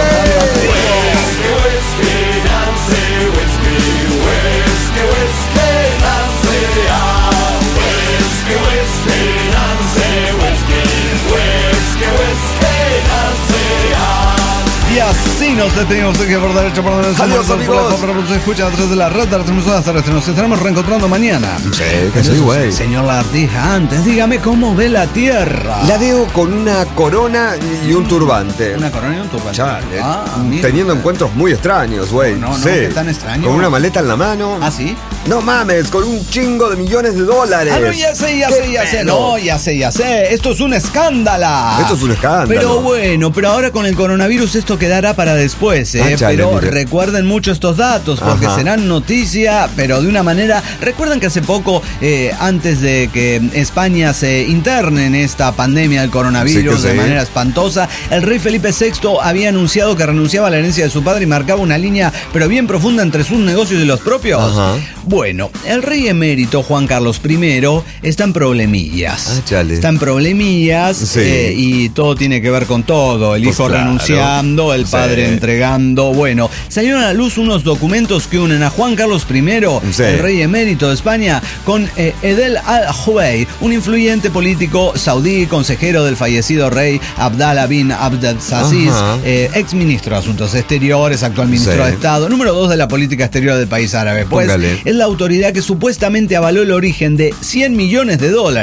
Y así nos despedimos de que por derecho, por derecho. Adiós, amigos. Se escucha a través de la red de las emisoras terrestres. Nos estaremos reencontrando mañana. Sí, que sí, güey. Señor Lagartija, antes dígame cómo ve la Tierra. La veo con una corona y un turbante. Una corona y un turbante. Chale. Teniendo encuentros muy extraños, güey. No, ¿qué tan extraño? Con una maleta en la mano. ¿Ah, sí? No mames, con un chingo de millones de dólares. No, ya sé. No, ya sé. Esto es un escándalo. Pero ahora con el coronavirus esto quedará para después, pero recuerden mucho estos datos porque serán noticia, pero de una manera. Recuerden que hace poco, antes de que España se interne en esta pandemia del coronavirus de manera espantosa, el rey Felipe VI había anunciado que renunciaba a la herencia de su padre y marcaba una línea, pero bien profunda, entre sus negocios y los propios. Bueno, el rey emérito Juan Carlos I está en problemillas. Está en problemillas y todo tiene que ver con todo. El hijo renunciando, el padre entregando. Bueno, salieron a la luz unos documentos que unen a Juan Carlos I, el rey emérito de España, con Adel al-Jubeir, un influyente político saudí, consejero del fallecido rey Abdallah bin Abdelaziz, ex ministro de Asuntos Exteriores, actual ministro de Estado, número 2 de la política exterior del país árabe. Pues es la autoridad que supuestamente avaló el origen de $100 millones.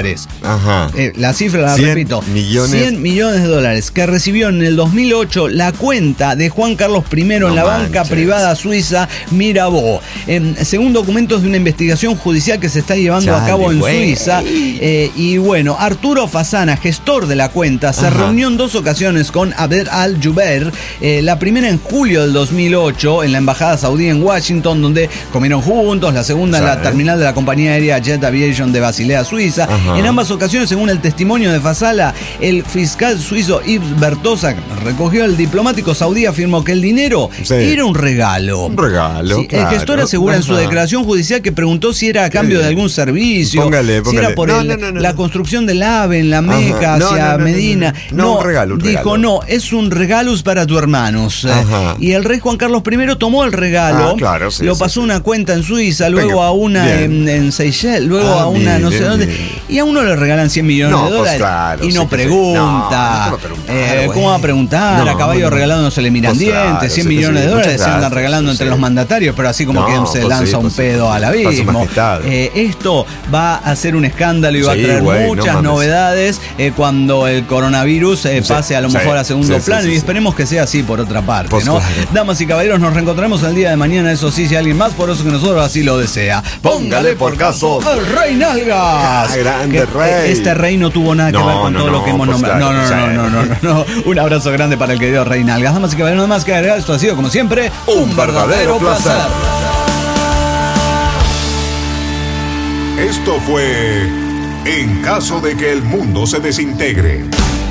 La cifra la repito, 100 millones de dólares que recibió en el 2008 la cuenta de Juan Carlos I en la banca privada suiza Mirabeau. Según documentos de una investigación judicial que se está llevando a cabo en Suiza. Y bueno, Arturo Fasana, gestor de la cuenta, se reunió en 2 ocasiones con Abdel al-Jubeir. La primera en julio del 2008 en la embajada saudí en Washington, donde comieron juntos. La segunda en la terminal de la compañía aérea Jet Aviation de Basilea, Suiza. En ambas ocasiones, según el testimonio de Fasala, el fiscal suizo Yves Bertosa recogió el diplomático saudí, afirmó que el dinero era un regalo. Un regalo. El gestor asegura en su declaración judicial que preguntó si era a cambio de algún servicio, si era por la construcción del AVE en la Meca hacia Medina. No, un regalo. Dijo, no, es un regalus para tu hermanos. Y el rey Juan Carlos I tomó el regalo, lo pasó a una cuenta en Suiza, luego a una en Seychelles, luego a una no sé dónde. Y a uno le regalan 100 millones de dólares. Y no pregunta. ¿Cómo va a preguntar? A caballo regalado no se le miran dientes. 100 millones de dólares se andan regalando entre los mandatarios, pero así como quien se lanza un pedo al abismo. Esto va a ser un escándalo y va a traer muchas novedades cuando el coronavirus pase a lo mejor a segundo plano, y esperemos que sea así por otra parte, ¿no? Damas y caballeros, nos reencontraremos el día de mañana, eso sí, si alguien más poroso que nosotros así lo desea. Póngale por caso al Rey Nalgas. Grande rey. Este rey no tuvo nada que ver con todo lo que hemos nombrado. No. Un abrazo grande para el querido Rey Nalgas. Damas y caballeros, nada más que agregar, esto ha sido como siempre un verdadero placer. Esto fue En caso de que el mundo se desintegre.